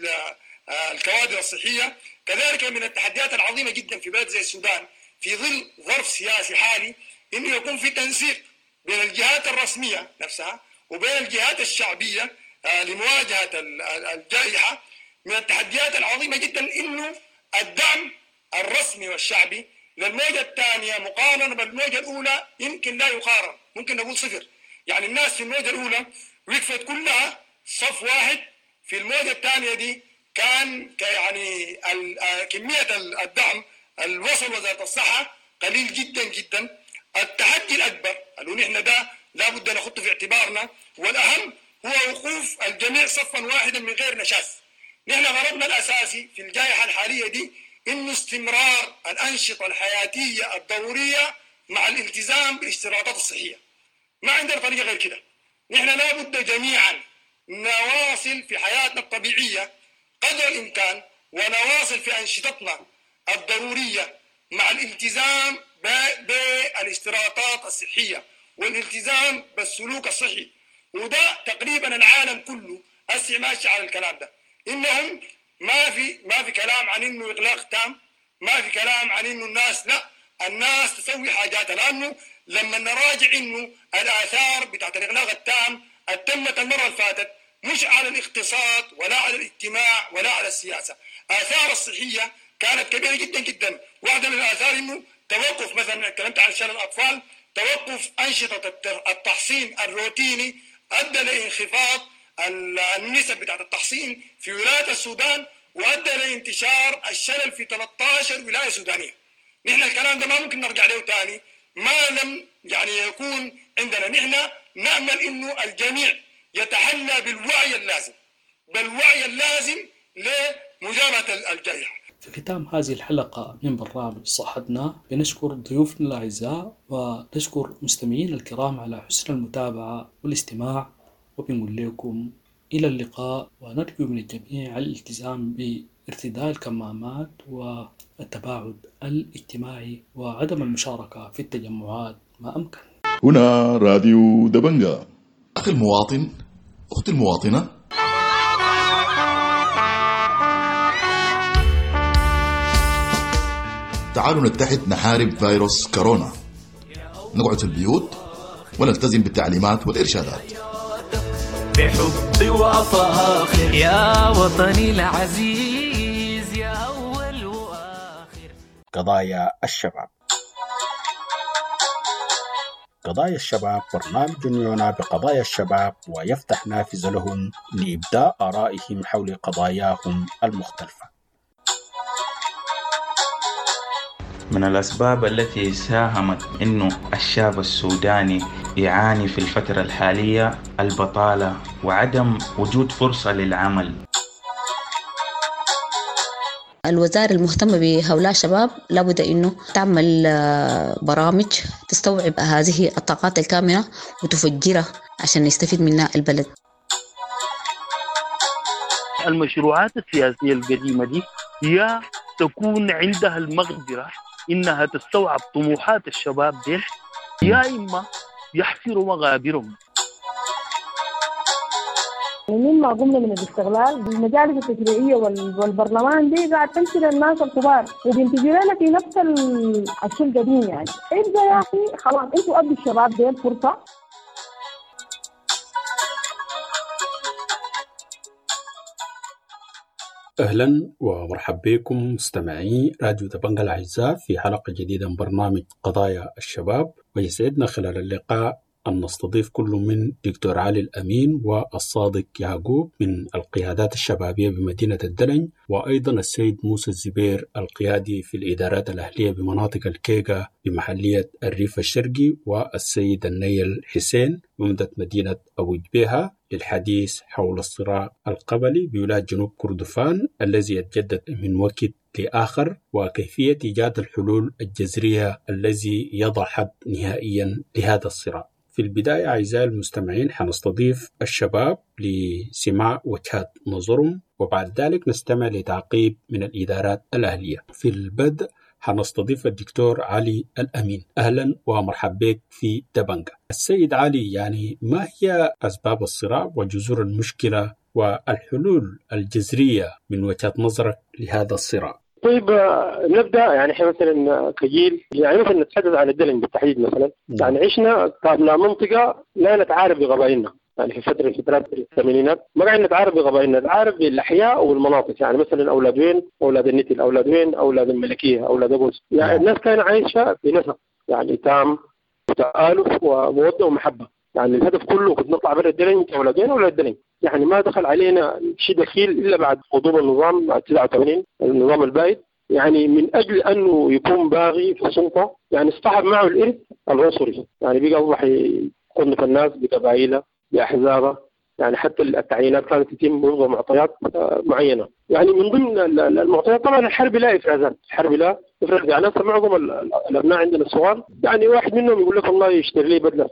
الكوادر الصحية. كذلك من التحديات العظيمة جدا في بلد زي السودان في ظل ظرف سياسي حالي إنه يكون في تنسيق بين الجهات الرسمية نفسها وبين الجهات الشعبية لمواجهة الجائحة. من التحديات العظيمة جدا إنه الدعم الرسمي والشعبي للموجة الثانية مقارنة بالموجة الأولى يمكن لا يقارن، ممكن نقول صفر. يعني الناس في الموجة الأولى وقفت كلها صف واحد، في الموجة الثانية دي كان يعني كمية الدعم الوصل وزارة الصحة قليل جدا جدا. التحدي الأكبر اللي نحن ده لابد نخطه في اعتبارنا، والأهم هو وقوف الجميع صفا واحدا من غير نشاز. نحن غرضنا الأساسي في الجائحة الحالية دي إنه استمرار الأنشطة الحياتية الضرورية مع الالتزام بالاشتراطات الصحية، ما عندنا طريقة غير كده. نحن لابد جميعا نواصل في حياتنا الطبيعية قدر الإمكان، ونواصل في أنشطتنا الضرورية مع الالتزام بالاشتراطات الصحية والالتزام بالسلوك الصحي. وده تقريبا العالم كله هسه ماشي على الكلام ده، إنهم ما في ما في كلام عن إنه إغلاق تام، ما في كلام عن إنه الناس لا الناس تسوي حاجاتها، لأنه لما نراجع إنه الآثار بتاعت الإغلاق التام تمت المرة اللي فاتت مش على الاقتصاد ولا على الاجتماع ولا على السياسة، آثار الصحية كانت كبيرة جدا جدا. واحدة من الآثار إنه توقف، مثلا تكلمت عن شلل الأطفال، توقف أنشطة التحصين الروتيني أدى لانخفاض النسب بتاعت التحصين في ولاية السودان، وأدى لانتشار الشلل في ثلاثة عشر ولاية سودانية. نحن الكلام ده ما ممكن نرجع له تاني ما لم يعني يكون عندنا. نحن نأمل إنه الجميع يتحلى بالوعي اللازم بالوعي اللازم لمجابهة الجائحة. في ختام هذه الحلقة من برنامج صحتنا بنشكر ضيوفنا الأعزاء ونشكر مستمعين الكرام على حسن المتابعة والاستماع، وبنقول لكم إلى اللقاء، ونرجو من الجميع الالتزام بارتداء الكمامات والتباعد الاجتماعي وعدم المشاركة في التجمعات ما أمكن. هنا راديو دبنجا. أخي المواطن، أختي المواطنة، تعالوا نتحد نحارب فيروس كورونا، نقعد في البيوت ونلتزم بالتعليمات والإرشادات. بحب وفاخر يا وطني العزيز يا أول وآخر. قضايا الشباب. قضايا الشباب برنامج يعنى بقضايا الشباب ويفتح نافذة لهم لإبداء آرائهم حول قضاياهم المختلفة. من الأسباب التي ساهمت إنه الشاب السوداني يعاني في الفترة الحالية البطالة وعدم وجود فرصة للعمل. الوزارة المهتمة بهؤلاء الشباب لابد إنه تعمل برامج تستوعب هذه الطاقات الكامنة وتفجرها عشان يستفيد منها البلد. المشروعات السياسية القديمة دي هي تكون عندها المقدرة إنها تستوعب طموحات الشباب دي، يا إما يحفروا مغابرهم. من ما قمنا من الاستغلال بالمجالس التشريعية والبرلمان دي قاعد تمشي للناس الكبار وبينتجوا لنا في نفس الشيء القديم. يعني إبدا يا أخي خلاص أنتوا أدوا الشباب دي الفرصة. أهلا ومرحبا بكم مستمعي راديو دبنجة الأعزاء في حلقة جديدة من برنامج قضايا الشباب. ويسعدنا خلال اللقاء أن نستضيف كل من دكتور علي الأمين والصادق يعقوب من القيادات الشبابية بمدينة الدلنج، وأيضا السيد موسى الزبير القيادي في الإدارات الأهلية بمناطق الكيكا بمحلية الريف الشرقي، والسيد النيل حسين بمدة مدينة أبو جبيهة للحديث حول الصراع القبلي بولاية جنوب كردفان الذي يتجدد من وقت لآخر، وكيفية إيجاد الحلول الجذرية الذي يضع حد نهائيا لهذا الصراع. في البداية أعزائي المستمعين حنستضيف الشباب لسماع وجهات نظرهم، وبعد ذلك نستمع لتعقيب من الإدارات الأهلية. في البدء حنستضيف الدكتور علي الأمين. أهلا ومرحبا بك في دبنجة. السيد علي، يعني ما هي أسباب الصراع وجذور المشكلة والحلول الجذرية من وجهة نظرك لهذا الصراع؟ طيب نبدأ. يعني احنا مثلا كجيل يعني مثلا نتحدث عن الدلنج بالتحديد مثلا، يعني عشنا قبل منطقة لا نتعارف بقبائلنا. يعني في فترة فترات الثمانينات ما قاعد نتعارف بقبائلنا، نتعارف بالأحياء والمناطق. يعني مثلا أولاد وين، أولاد النتل، أولاد وين، أولاد الملكية، أولاد أبوس. يعني الناس كانت عايشة بنسق يعني تام وتآلف ومودة ومحبة. يعني الهدف كله كنت نطلع برا الدلنج أولاد وين أولاد الدلنج. يعني ما دخل علينا شيء دخيل إلا بعد قدوم النظام بعد تسعة وثمانين النظام البائد، يعني من أجل أنه يكون باغي في السلطة. يعني اصطحب معه الإرث العنصري، يعني بقى أصبح يصنف الناس بقبائلها بأحزابها. يعني حتى التعيينات كانت تتم بوضع معطيات معينة. يعني من ضمن المعطيات طبعا الحرب لا إفرازات، الحرب لا إفراز. يعني معظم الأبناء عندنا الصغار يعني واحد منهم يقول لك والله يشتري لي بدلة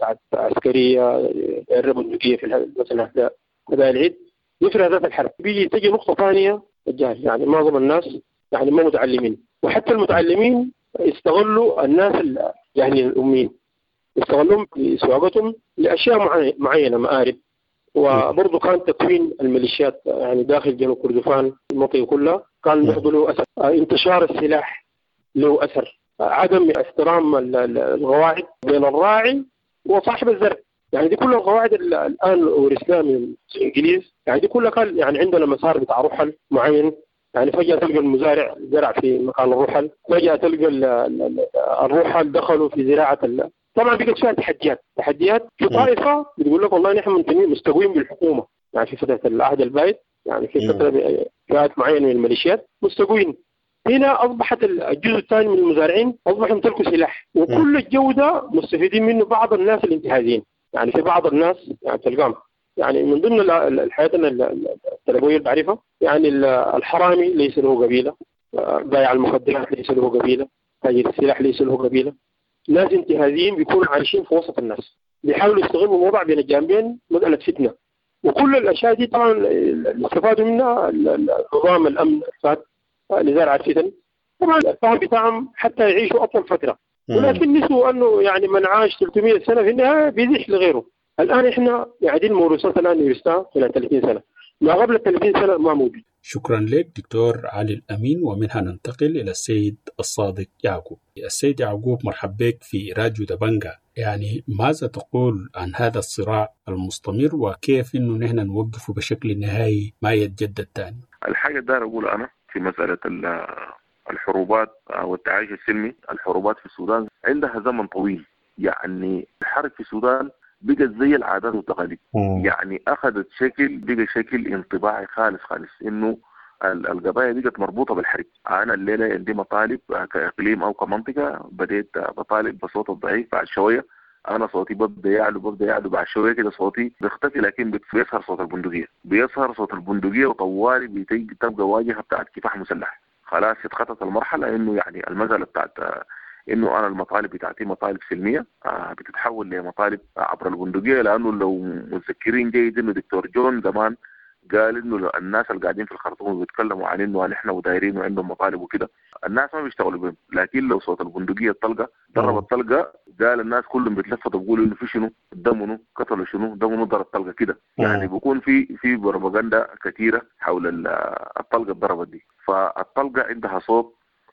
عسكرية يقرب النقية في مثلا هذا العيد، إفرازات الحرب. بيجي تجي نقطة ثانية الجهل. يعني معظم الناس يعني ما متعلمين، وحتى المتعلمين يستغلوا الناس يعني الأمين، يستغلون في سواقتهم لأشياء معينة مآرب. وبرضه كان تكوين الميليشيات يعني داخل جنوب كردفان المنطقة كلها كان برضه له أثر. انتشار السلاح له أثر، عدم احترام القواعد بين الراعي وصاحب الزرع. يعني دي كل القواعد الآن ورثناها من الإنجليز. يعني دي كلها كان يعني عندنا مسار بتاع رحل معين. يعني فجأة تلقى المزارع زرع في مكان الرحل، فجأة تلقى الرحل دخلوا في زراعة ال... طبعا بقت فيها تحديات تحديات في طائفة بتقول لك والله نحن منتمين مستقوين بالحكومة. يعني في فترة العهد البائد يعني في فترة فئات معينة من الميليشيات مستقوين. هنا أصبحت الجزء الثاني من المزارعين أصبحوا يمتلكوا سلاح، وكل الجودة مستفيدين منه بعض الناس الانتهازيين. يعني في بعض الناس يعني تلقاهم يعني من ضمن الحياة التربوية اللي بعرفها، يعني الحرامي ليس له قبيلة، بائع المخدرات ليس له قبيلة، تاجر السلاح ليس له قبيلة. ناس انتهازيين بيكونوا عايشين في وسط الناس، بيحاولوا يستغلوا الوضع بين الجانبين مسألة فتنة. وكل الأشياء دي طبعا استفادوا منها نظام الأمن الفات لزرع الفتن. طبعا الفهم بتاعهم حتى يعيشوا أطول فترة، ولكن نسوا أنه يعني من عاش ثلاثمئة سنة في النهاية بيزيح لغيره. الآن إحنا قاعدين موروثات الآن يورثها إلى ثلاثين سنة، ما قبل ثلاثين سنة ما موجود. شكرا لك دكتور علي الأمين، ومنها ننتقل إلى السيد الصادق يعقوب. السيد يعقوب، مرحبا بك في راديو دبنجة. يعني ماذا تقول عن هذا الصراع المستمر وكيف إنه نحن نوقفه بشكل نهائي ما يتجدد تاني؟ الحاجة دار أقول أنا في مسألة الحروبات والتعايش السلمي. الحروبات في السودان عندها زمن طويل. يعني الحرب في السودان بقت زي العادات والتقاليد. يعني أخذت شكل بقى شكل انطباعي خالص خالص إنه القضايا دي كانت مربوطه بالحرب. انا الليله عندي مطالب كاقليم او كمنطقه، بديت بطالب بصوت الضعيف، بعد شويه انا صوتي ببدا يعلو ببدا يعلو بعد شويه كده صوتي بيختفي، لكن بيظهر صوت البندقيه، بيظهر صوت البندقيه وطوالي بتبقى واجهه بتاعت كفاح مسلح. خلاص اتخطت المرحله انه يعني المساله بتاعت انه انا المطالب بتاعتي مطالب سلميه بتتحول لمطالب عبر البندقيه، لانه لو متذكرين جيد انه دكتور جون زمان قال انه الناس اللي قاعدين في الخرطوم بيتكلموا عن انه نحن ودايرين وعندهم مطالب وكده، الناس ما بيشتغلوا بهم، لكن لو صوت البندقيه الطلقه ضرب الطلقه قال الناس كلهم بيتلفتوا بيقولوا انه في شنو ده منو قتلوا شنو ده منو ضرب الطلقه كده. يعني بيكون في في بروباغندا كثيره حول الطلقه الضربت دي. فالطلقه عندها صوت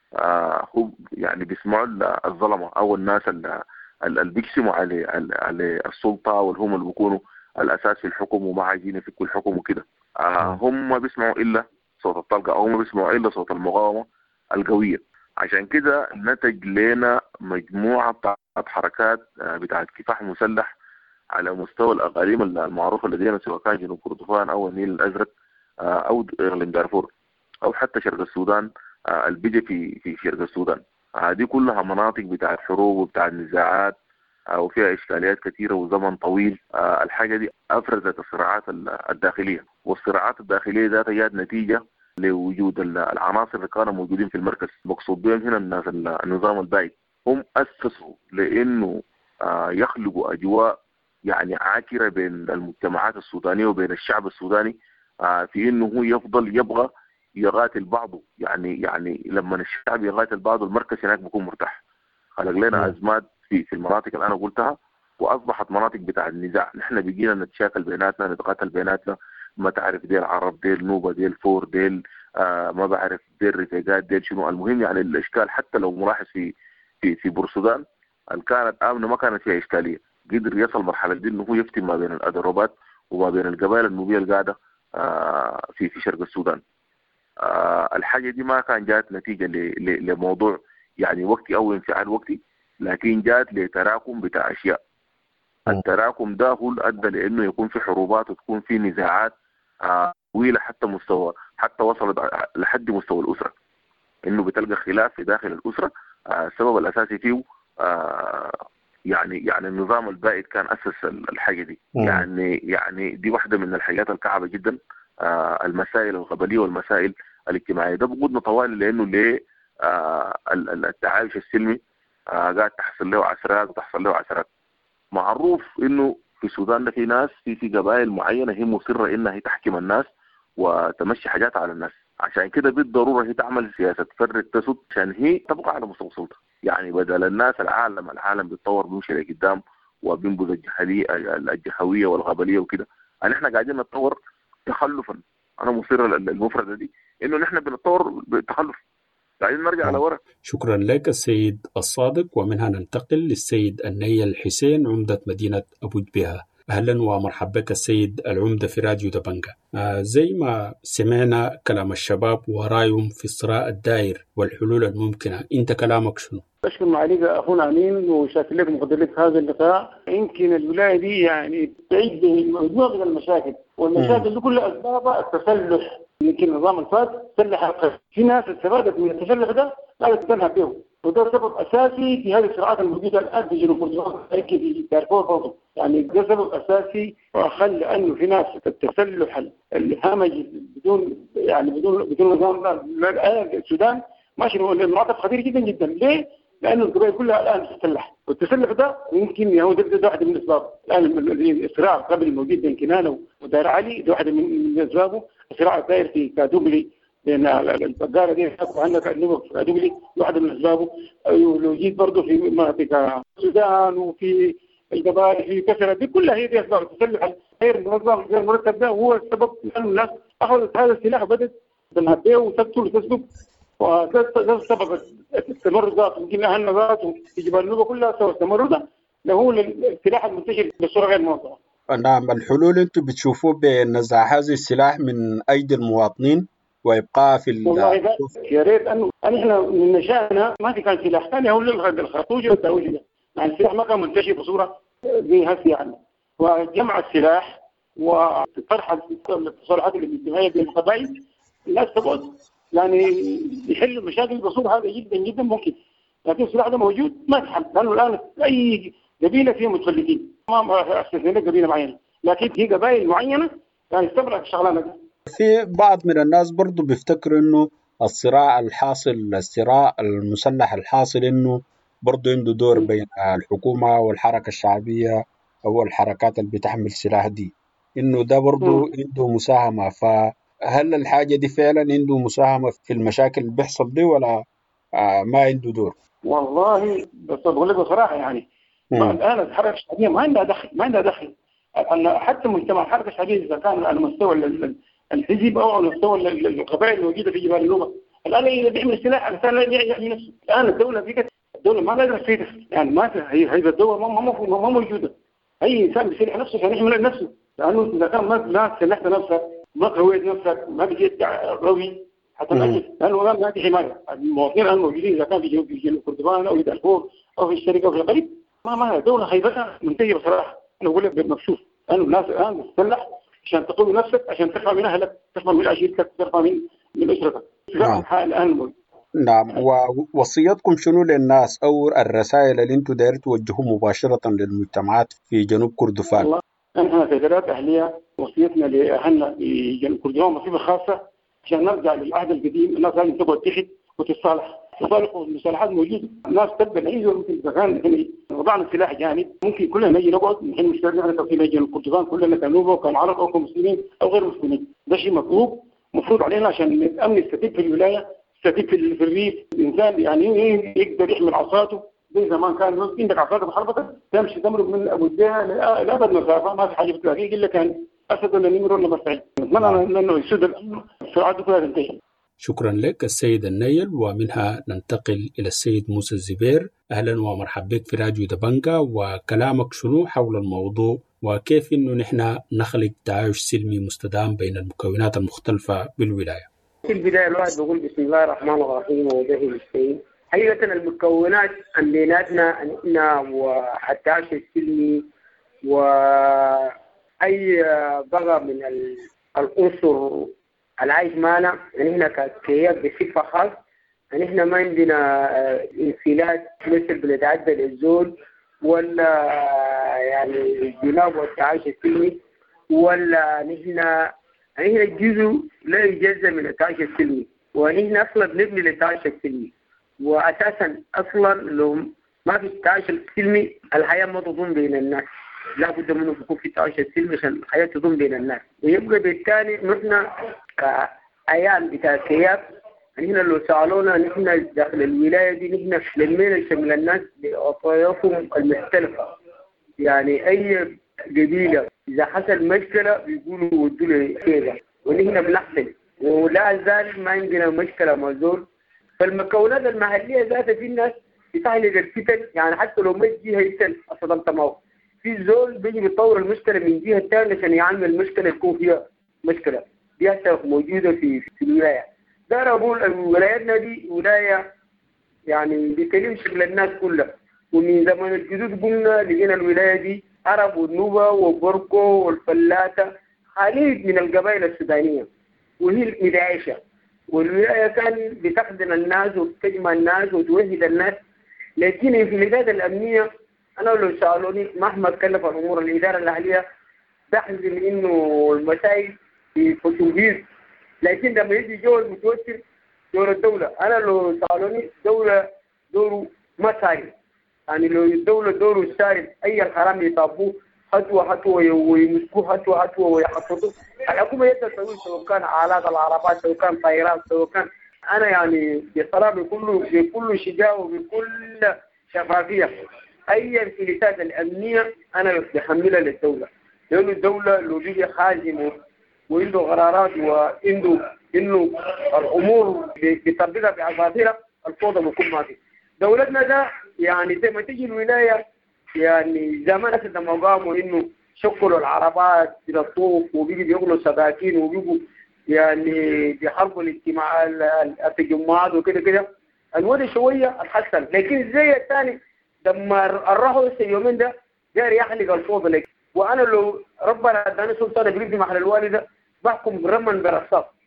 آه هو يعني بيسمعوا الظلمه او الناس اللي بيقسموا على على السلطه والهم اللي بيكونوا الاساس في الحكم وما عايزين يفكوا الحكم وكده. آه هم ما بيسمعوا الا صوت الطلقه او ما بيسمعوا الا صوت المقاومه القويه. عشان كده نتج لنا مجموعه بتاعت حركات آه بتاعت كفاح مسلح على مستوى الاقاليم المعروفه لدينا، سواء كان جنوب كردفان او النيل الازرق آه او اقليم دارفور او حتى شرق السودان آه البيجي في في شرق السودان. هذه آه كلها مناطق بتاعت حروب وبتاعت نزاعات وفيها إشكاليات كثيرة وزمن طويل. آه الحاجة دي أفرزت الصراعات الداخلية، والصراعات الداخلية ذاتها جاءت نتيجة لوجود العناصر اللي كانوا موجودين في المركز. مقصود بهم هنا الناس النظام البائد، هم أسسوا لأنه آه يخلقوا أجواء يعني عاكرة بين المجتمعات السودانية وبين الشعب السوداني، آه في إنه هو يفضل يبغى يقاتل بعضه. يعني يعني لما الشعب يقاتل بعضه المركز هناك بيكون مرتاح. خلق لنا أزمات في في المناطق اللي انا قلتها، واصبحت مناطق بتاع النزاع. نحن بقينا نتشاكل بيناتنا، نتقاتل بيناتنا، ما تعرف ديل عرب ديل نوبه ديل فور ديل آه ما بعرف ديل رفيقات ديل شنو. المهم يعني الاشكال حتى لو ملاحظ في في في بورسودان اللي كانت امنه ما كانت فيها اشكاليه، قدر يصل مرحله دي انه هو يفتن ما بين الادروبات وما بين القبائل النوبيه اللي قاعده آه في في شرق السودان. آه الحاجه دي ما كان جات نتيجه لموضوع يعني وقتي او انفعال وقتي، لكن جات لتراكم بتاع اشياء. التراكم ده هو ادى لانه يكون في حروبات وتكون في نزاعات طويله آه حتى مستوى حتى وصلت لحد مستوى الاسره، انه بتلقى خلاف في داخل الاسره. آه السبب الاساسي فيه آه يعني يعني النظام البائد كان اسس الحاجه دي. م. يعني يعني دي واحده من الحاجات الكعبه جدا، آه المسائل القبليه والمسائل الاجتماعيه. ده بقودنا طوال لانه ليه آه التعايش السلمي آه قاعد تحصل له عسرات وتحصل له عسرات. معروف انه في السودان ده في ناس في في قبائل معينه هي مصره انها هي تحكم الناس وتمشي حاجات على الناس، عشان كده بالضروره هي تعمل سياسه فرد تسد عشان هي تبقى على مستوى السلطه. يعني بدل الناس العالم العالم بيتطور بيمشي لقدام وبينبذ الجهليه الجهويه والغبليه وكده، يعني احنا قاعدين نتطور تخلفا. انا مصر المفرده دي انه نحن بنتطور بتخلف، قاعدين نرجع لورا. شكرا لك السيد الصادق، ومنها ننتقل للسيد النيل الحسين عمدة مدينة أبو جبيهة. أهلا ومرحبا بك السيد العمدة في راديو دبنجة. آه زي ما سمعنا كلام الشباب ورأيهم في الصراع الدائر والحلول الممكنة، أنت كلامك شنو؟ أشكر معاليك أخونا أمين وشاكر لك مقدرك هذا اللقاء. يمكن الولاية دي يعني تعيش بمجموعة من المشاكل، والمشاكل دي كلها أسبابها التسلح. يمكن النظام الفات سلح في ناس استفادت من التسلح ده لا تتنهى بهم، وده سبب أساسي في هذه الصراعات الموجودة الآن في جنوب كردفان في دارفور برضه. يعني ده سبب أساسي وخلى أنه في ناس التسلح الهمجي بدون يعني بدون بدون نظام. الآن السودان ماشي المناطق خطيرة جدا جدا. ليه؟ لأن القبائل كلها الآن تتسلح، والتسلح ده ممكن يعني ده واحدة من الأسباب. الآن الصراع قبل الموجود بين كنانة ودار علي ده واحدة من أسبابه. الصراع الداير في كادوبلي بين البقالة دي وعندك كادوبلي واحدة من أسبابه. ولو جيت برضه في مناطق السودان وفي القبائل في كسرة دي كلها هي دي أسباب التسلح غير منظم غير مرتب. ده هو السبب لأن الناس أخذت هذا السلاح وبدت تنهبه وتقتل وتسلب، وده سبب التمرد. يمكن أهل ذاته في جبال النوبة كلها سوى التمرد له السلاح المنتشر بصورة غير منظمة. نعم، الحلول أنتم بتشوفوه بنزع هذا السلاح من أيدي المواطنين وإبقاء في والله يا ريت أنه احنا من نشأنا ما في كان سلاح ثاني هو الخرطوش والتوجيه. يعني السلاح ما كان منتشر بصورة زي هسه يعني، وجمع السلاح وطرح التصالحات الاجتماعية بين القبائل الناس تقعد يعني يحل المشاكل بصورة هذا جدا جدا ممكن، لكن السلاح ده موجود ما تحل، لأنه الآن أي قبيلة فيها متفلتين، ما استثنينا قبيلة معينة، لكن في قبائل معينة يعني استمرت الشغلانة دي. في بعض من الناس برضو بيفتكروا إنه الصراع الحاصل الصراع المسلح الحاصل إنه برضو عنده دور بين الحكومة والحركة الشعبية أو الحركات اللي بتحمل سلاح دي، إنه ده برضو عنده مساهمة. فهل الحاجة دي فعلا عنده مساهمة في المشاكل اللي بيحصل دي ولا آه ما عنده دور؟ والله بس بقول لك بصراحة يعني الآن الحركة الشعبية ما عندها دخل، ما عندها دخل. حتى مجتمع الحركة الشعبية إذا كان على مستوى الحزب أو على مستوى القبائل الموجودة في جبال النوبة، الآن اللي بيحمل سلاح الإنسان لا يحمي نفسه. الآن الدولة فيك الدولة ما لازم تفيدك، يعني ما هي هي الدولة ما ما ما موجودة. أي إنسان بيسلح نفسه عشان يحمي نفسه، لأنه إذا كان ما ما سلحت نفسك ما قويت نفسك ما بقيت قوي حتى ما لأنه ما في حماية. المواطنين الموجودين إذا كان في جنوب في جنوب كردفان أو في دارفور أو في الشرق أو في القريب ما ما دولة خيبتها منتهية بصراحة. أنا أقول لك بالمكشوف، لأنه الناس الآن تسلح عشان تقوي نفسك، عشان ترفع من أهلك، ترفع من عشيرتك، ترفع من من أسرتك. نعم. الآن نعم. ووصيتكم شنو للناس أو الرسائل اللي أنتم داير توجهوا مباشرة للمجتمعات في جنوب كردفان؟ والله أنا فدرات أهلية وصيتنا لأهلنا في جنوب كردفان مصيبة خاصة عشان نرجع للعهد القديم. الناس لازم تقعد تحد وتتصالح، تصالحوا المصالحات موجودة. الناس تبدأ نعيش ممكن إذا كان وضعنا السلاح جانب ممكن كلنا نجي نقعد نحل مشكلتنا احنا في جنوب كردفان كلنا كنوبة وكعرب أو كمسلمين أو غير مسلمين. ده شيء مطلوب مفروض علينا عشان الأمن يستتب في الولاية، يستتب في الريف. الإنسان يعني يقدر يحمل عصاته زي زمان كان عندك عصاته بحربتك تمشي تمرق من أبو الديها لأبد مسافة ما في حاجة بتلاقيه إلا كان أسد ولا نمر ولا مرتعد. نتمنى أنه يسود الأمن السرعات كلها تنتهي. شكرا لك السيد النيل. ومنها ننتقل إلى السيد موسى الزبير. أهلا ومرحبا بك في راديو دبنجا، وكلامك شنو حول الموضوع وكيف إنه نحن نخلق تعايش سلمي مستدام بين المكونات المختلفة بالولاية؟ في البداية الواحد بقول بسم الله الرحمن الرحيم وبه نستعين. حقيقة المكونات بيناتنا احنا والتعايش السلمي وأي بقى من العنصر العايش معنا، يعني احنا ككياب بصفة خاصة يعني احنا ما عندنا انفلات مثل بنتعدى للزول ولا يعني جناب والتعايش السلمي ولا نحن يعني احنا جزء لا يجزء من التعايش السلمي، ونحن اصلا بنبني للتعايش السلمي. واساسا اصلا لو ما في التعايش السلمي الحياه ما تضم بين الناس، لا بد منه يكون في تعايش سلمي عشان الحياه تضم بين الناس. ويبقى بالتالي نحن كأيام بتاع كياب نحن لو سالونا نحن داخل الولايه دي نحن لمينا شمل الناس بأطيافهم المختلفه. يعني اي قبيله اذا حصل مشكله بيقولوا ودوا لي كذا ونحن بنحسن ولا زال ما عندنا مشكله مع زول. فالمكونات المحليه ذاتها في الناس بتحلق الفتن، يعني حتى لو ما جهه يسال اصدمت معه في زول بيجي بيطور المشكله من جهه ثانيه عشان يعمل المشكله يكون فيها مشكله. دي هسه موجوده في في الولايه. ده اقول ولايتنا دي ولايه يعني بتكلم شغل الناس كلها، ومن زمن الجدود قلنا لقينا الولايه دي عرب والنوبه وبركو والفلاته خليط من القبائل السودانيه وهي المتعايشه. والولايه كان بتخدم الناس وتجمع الناس وتوحد الناس. لكن الانفلاتات الامنيه انا لو سالوني مهما تكلف الامور الاداره الاهليه تحزن انه المسائل في تنفيذ، لكن لما يجي جو المتوتر دور الدوله انا لو سالوني دوله دوره ما ساري. يعني لو الدوله دوره ساري اي الحرام يطابوه خطوه خطوه ويمسكوه خطوه خطوه ويحفظوه. الحكومه يقدر تسوي سواء كان آلات العربات سواء كان طائرات سواء كان. انا يعني بصراحه بكل بكل شجاعه وبكل شفافيه اي الانفلاتات الامنيه انا بحملها للدوله، لانه الدوله لو بيجي خازن وعنده قرارات وعنده انه الامور بتطبقها بعصافيرها الفوضى بتكون ما في. دولتنا ده يعني زي ما تيجي الولايه يعني زمان لما قاموا انه شكلوا العربات بالطوف وبيجي بيغلوا سباكين وبيجوا يعني بيحرقوا الاجتماع التجمعات وكده كده الوضع شويه اتحسن. لكن زي الثاني لما الرحوا اليومين ده جاي يحلق الفوضى لك. وانا لو ربنا اداني سلطان بريد محل الوالده بحكم رما برصاص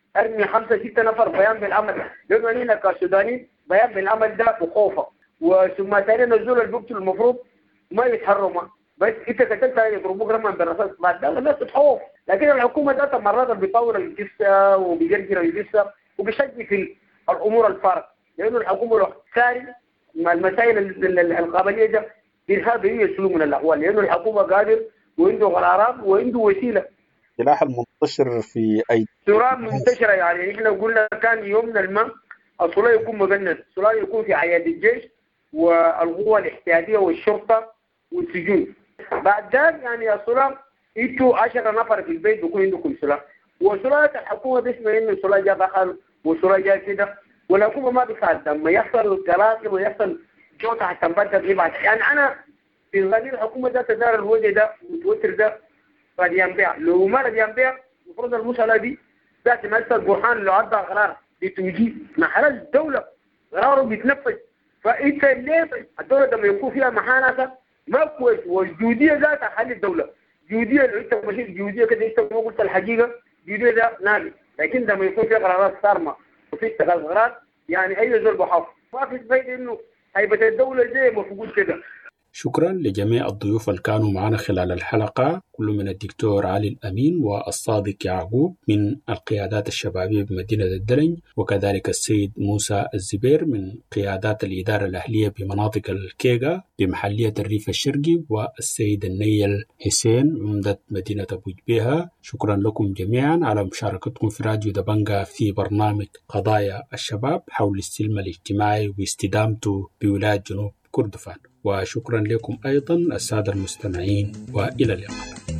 ارمي خمسه سته نفر بيان بالعمل، لانه نحن كسودانيين بيان بالعمل ده وخوفه، وثم ثاني نزول البكت المفروض ما يتحرموا، بس انت قتلت يضربوك رمى بالرصاص بعد ذلك الناس تخوف، لكن الحكومه ذاتها مرات بيطور القصه وبيجرجر القصه وبيشجع في الامور الفارغه، لانه الحكومه لو كاري مع المسائل القبليه ده ارهابيه سلوك من الاحوال، لانه الحكومه قادر وعنده قرارات وعنده وسيله. السلاح المنتشر في اي سلاح منتشره، يعني احنا قلنا كان يومنا الماء السلاح يكون مجند، السلاح يكون في عياد الجيش والقوى الاحتياطيه والشرطه والسجون. بعد ذلك يعني السلاح انتوا عشرة نفر في البيت بيكون عندكم سلاح، وسلاح الحكومه باسمها انه السلاح جاء دخل وسلاح جاء كده، والحكومه ما بتساعد لما يحصل كلام ويحصل جو تحت تنبات يبعد. يعني انا في الغالب الحكومه ذات دار الوجه ده وتوتر ده قد ينبيع، لو ما قد ينبيع المفروض المساله دي ذات مثل برهان لو عدى قرار بتوجيه محل الدوله قراره بيتنفذ. فانت ليه الدوله لما يكون فيها محانه ما كويس، والجوديه ذاتها حل الدوله، جوديه لو انت مشيت جوديه كده انت ما قلت الحقيقه جوديه ده نادي، لكن لما يكون في قرارات صارمه وفي اتخاذ قرار يعني اي زول بحافظ ما في فايده انه هيبه الدوله زي ما بقول كده. شكرا لجميع الضيوف اللي كانوا معنا خلال الحلقة، كل من الدكتور علي الأمين والصادق يعقوب من القيادات الشبابية بمدينة الدلنج، وكذلك السيد موسى الزبير من قيادات الإدارة الأهلية بمناطق الكيغا بمحلية الريف الشرقي، والسيد النيل حسين عمدة مدينة أبو جبيها. شكرا لكم جميعا على مشاركتكم في راديو دبنجا في برنامج قضايا الشباب حول السلم الاجتماعي واستدامته بولاية جنوب كردفان. وشكرا لكم أيضا السادة المستمعين، وإلى اللقاء.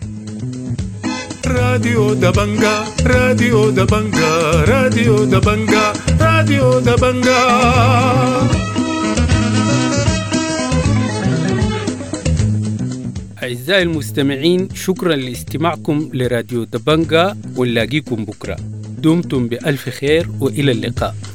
راديو دبنجا راديو دبنجا راديو دبنجا راديو دبنجا. أعزائي المستمعين، شكرا لاستماعكم لراديو دبنجا، ونلاقيكم بكرة. دمتم بألف خير وإلى اللقاء.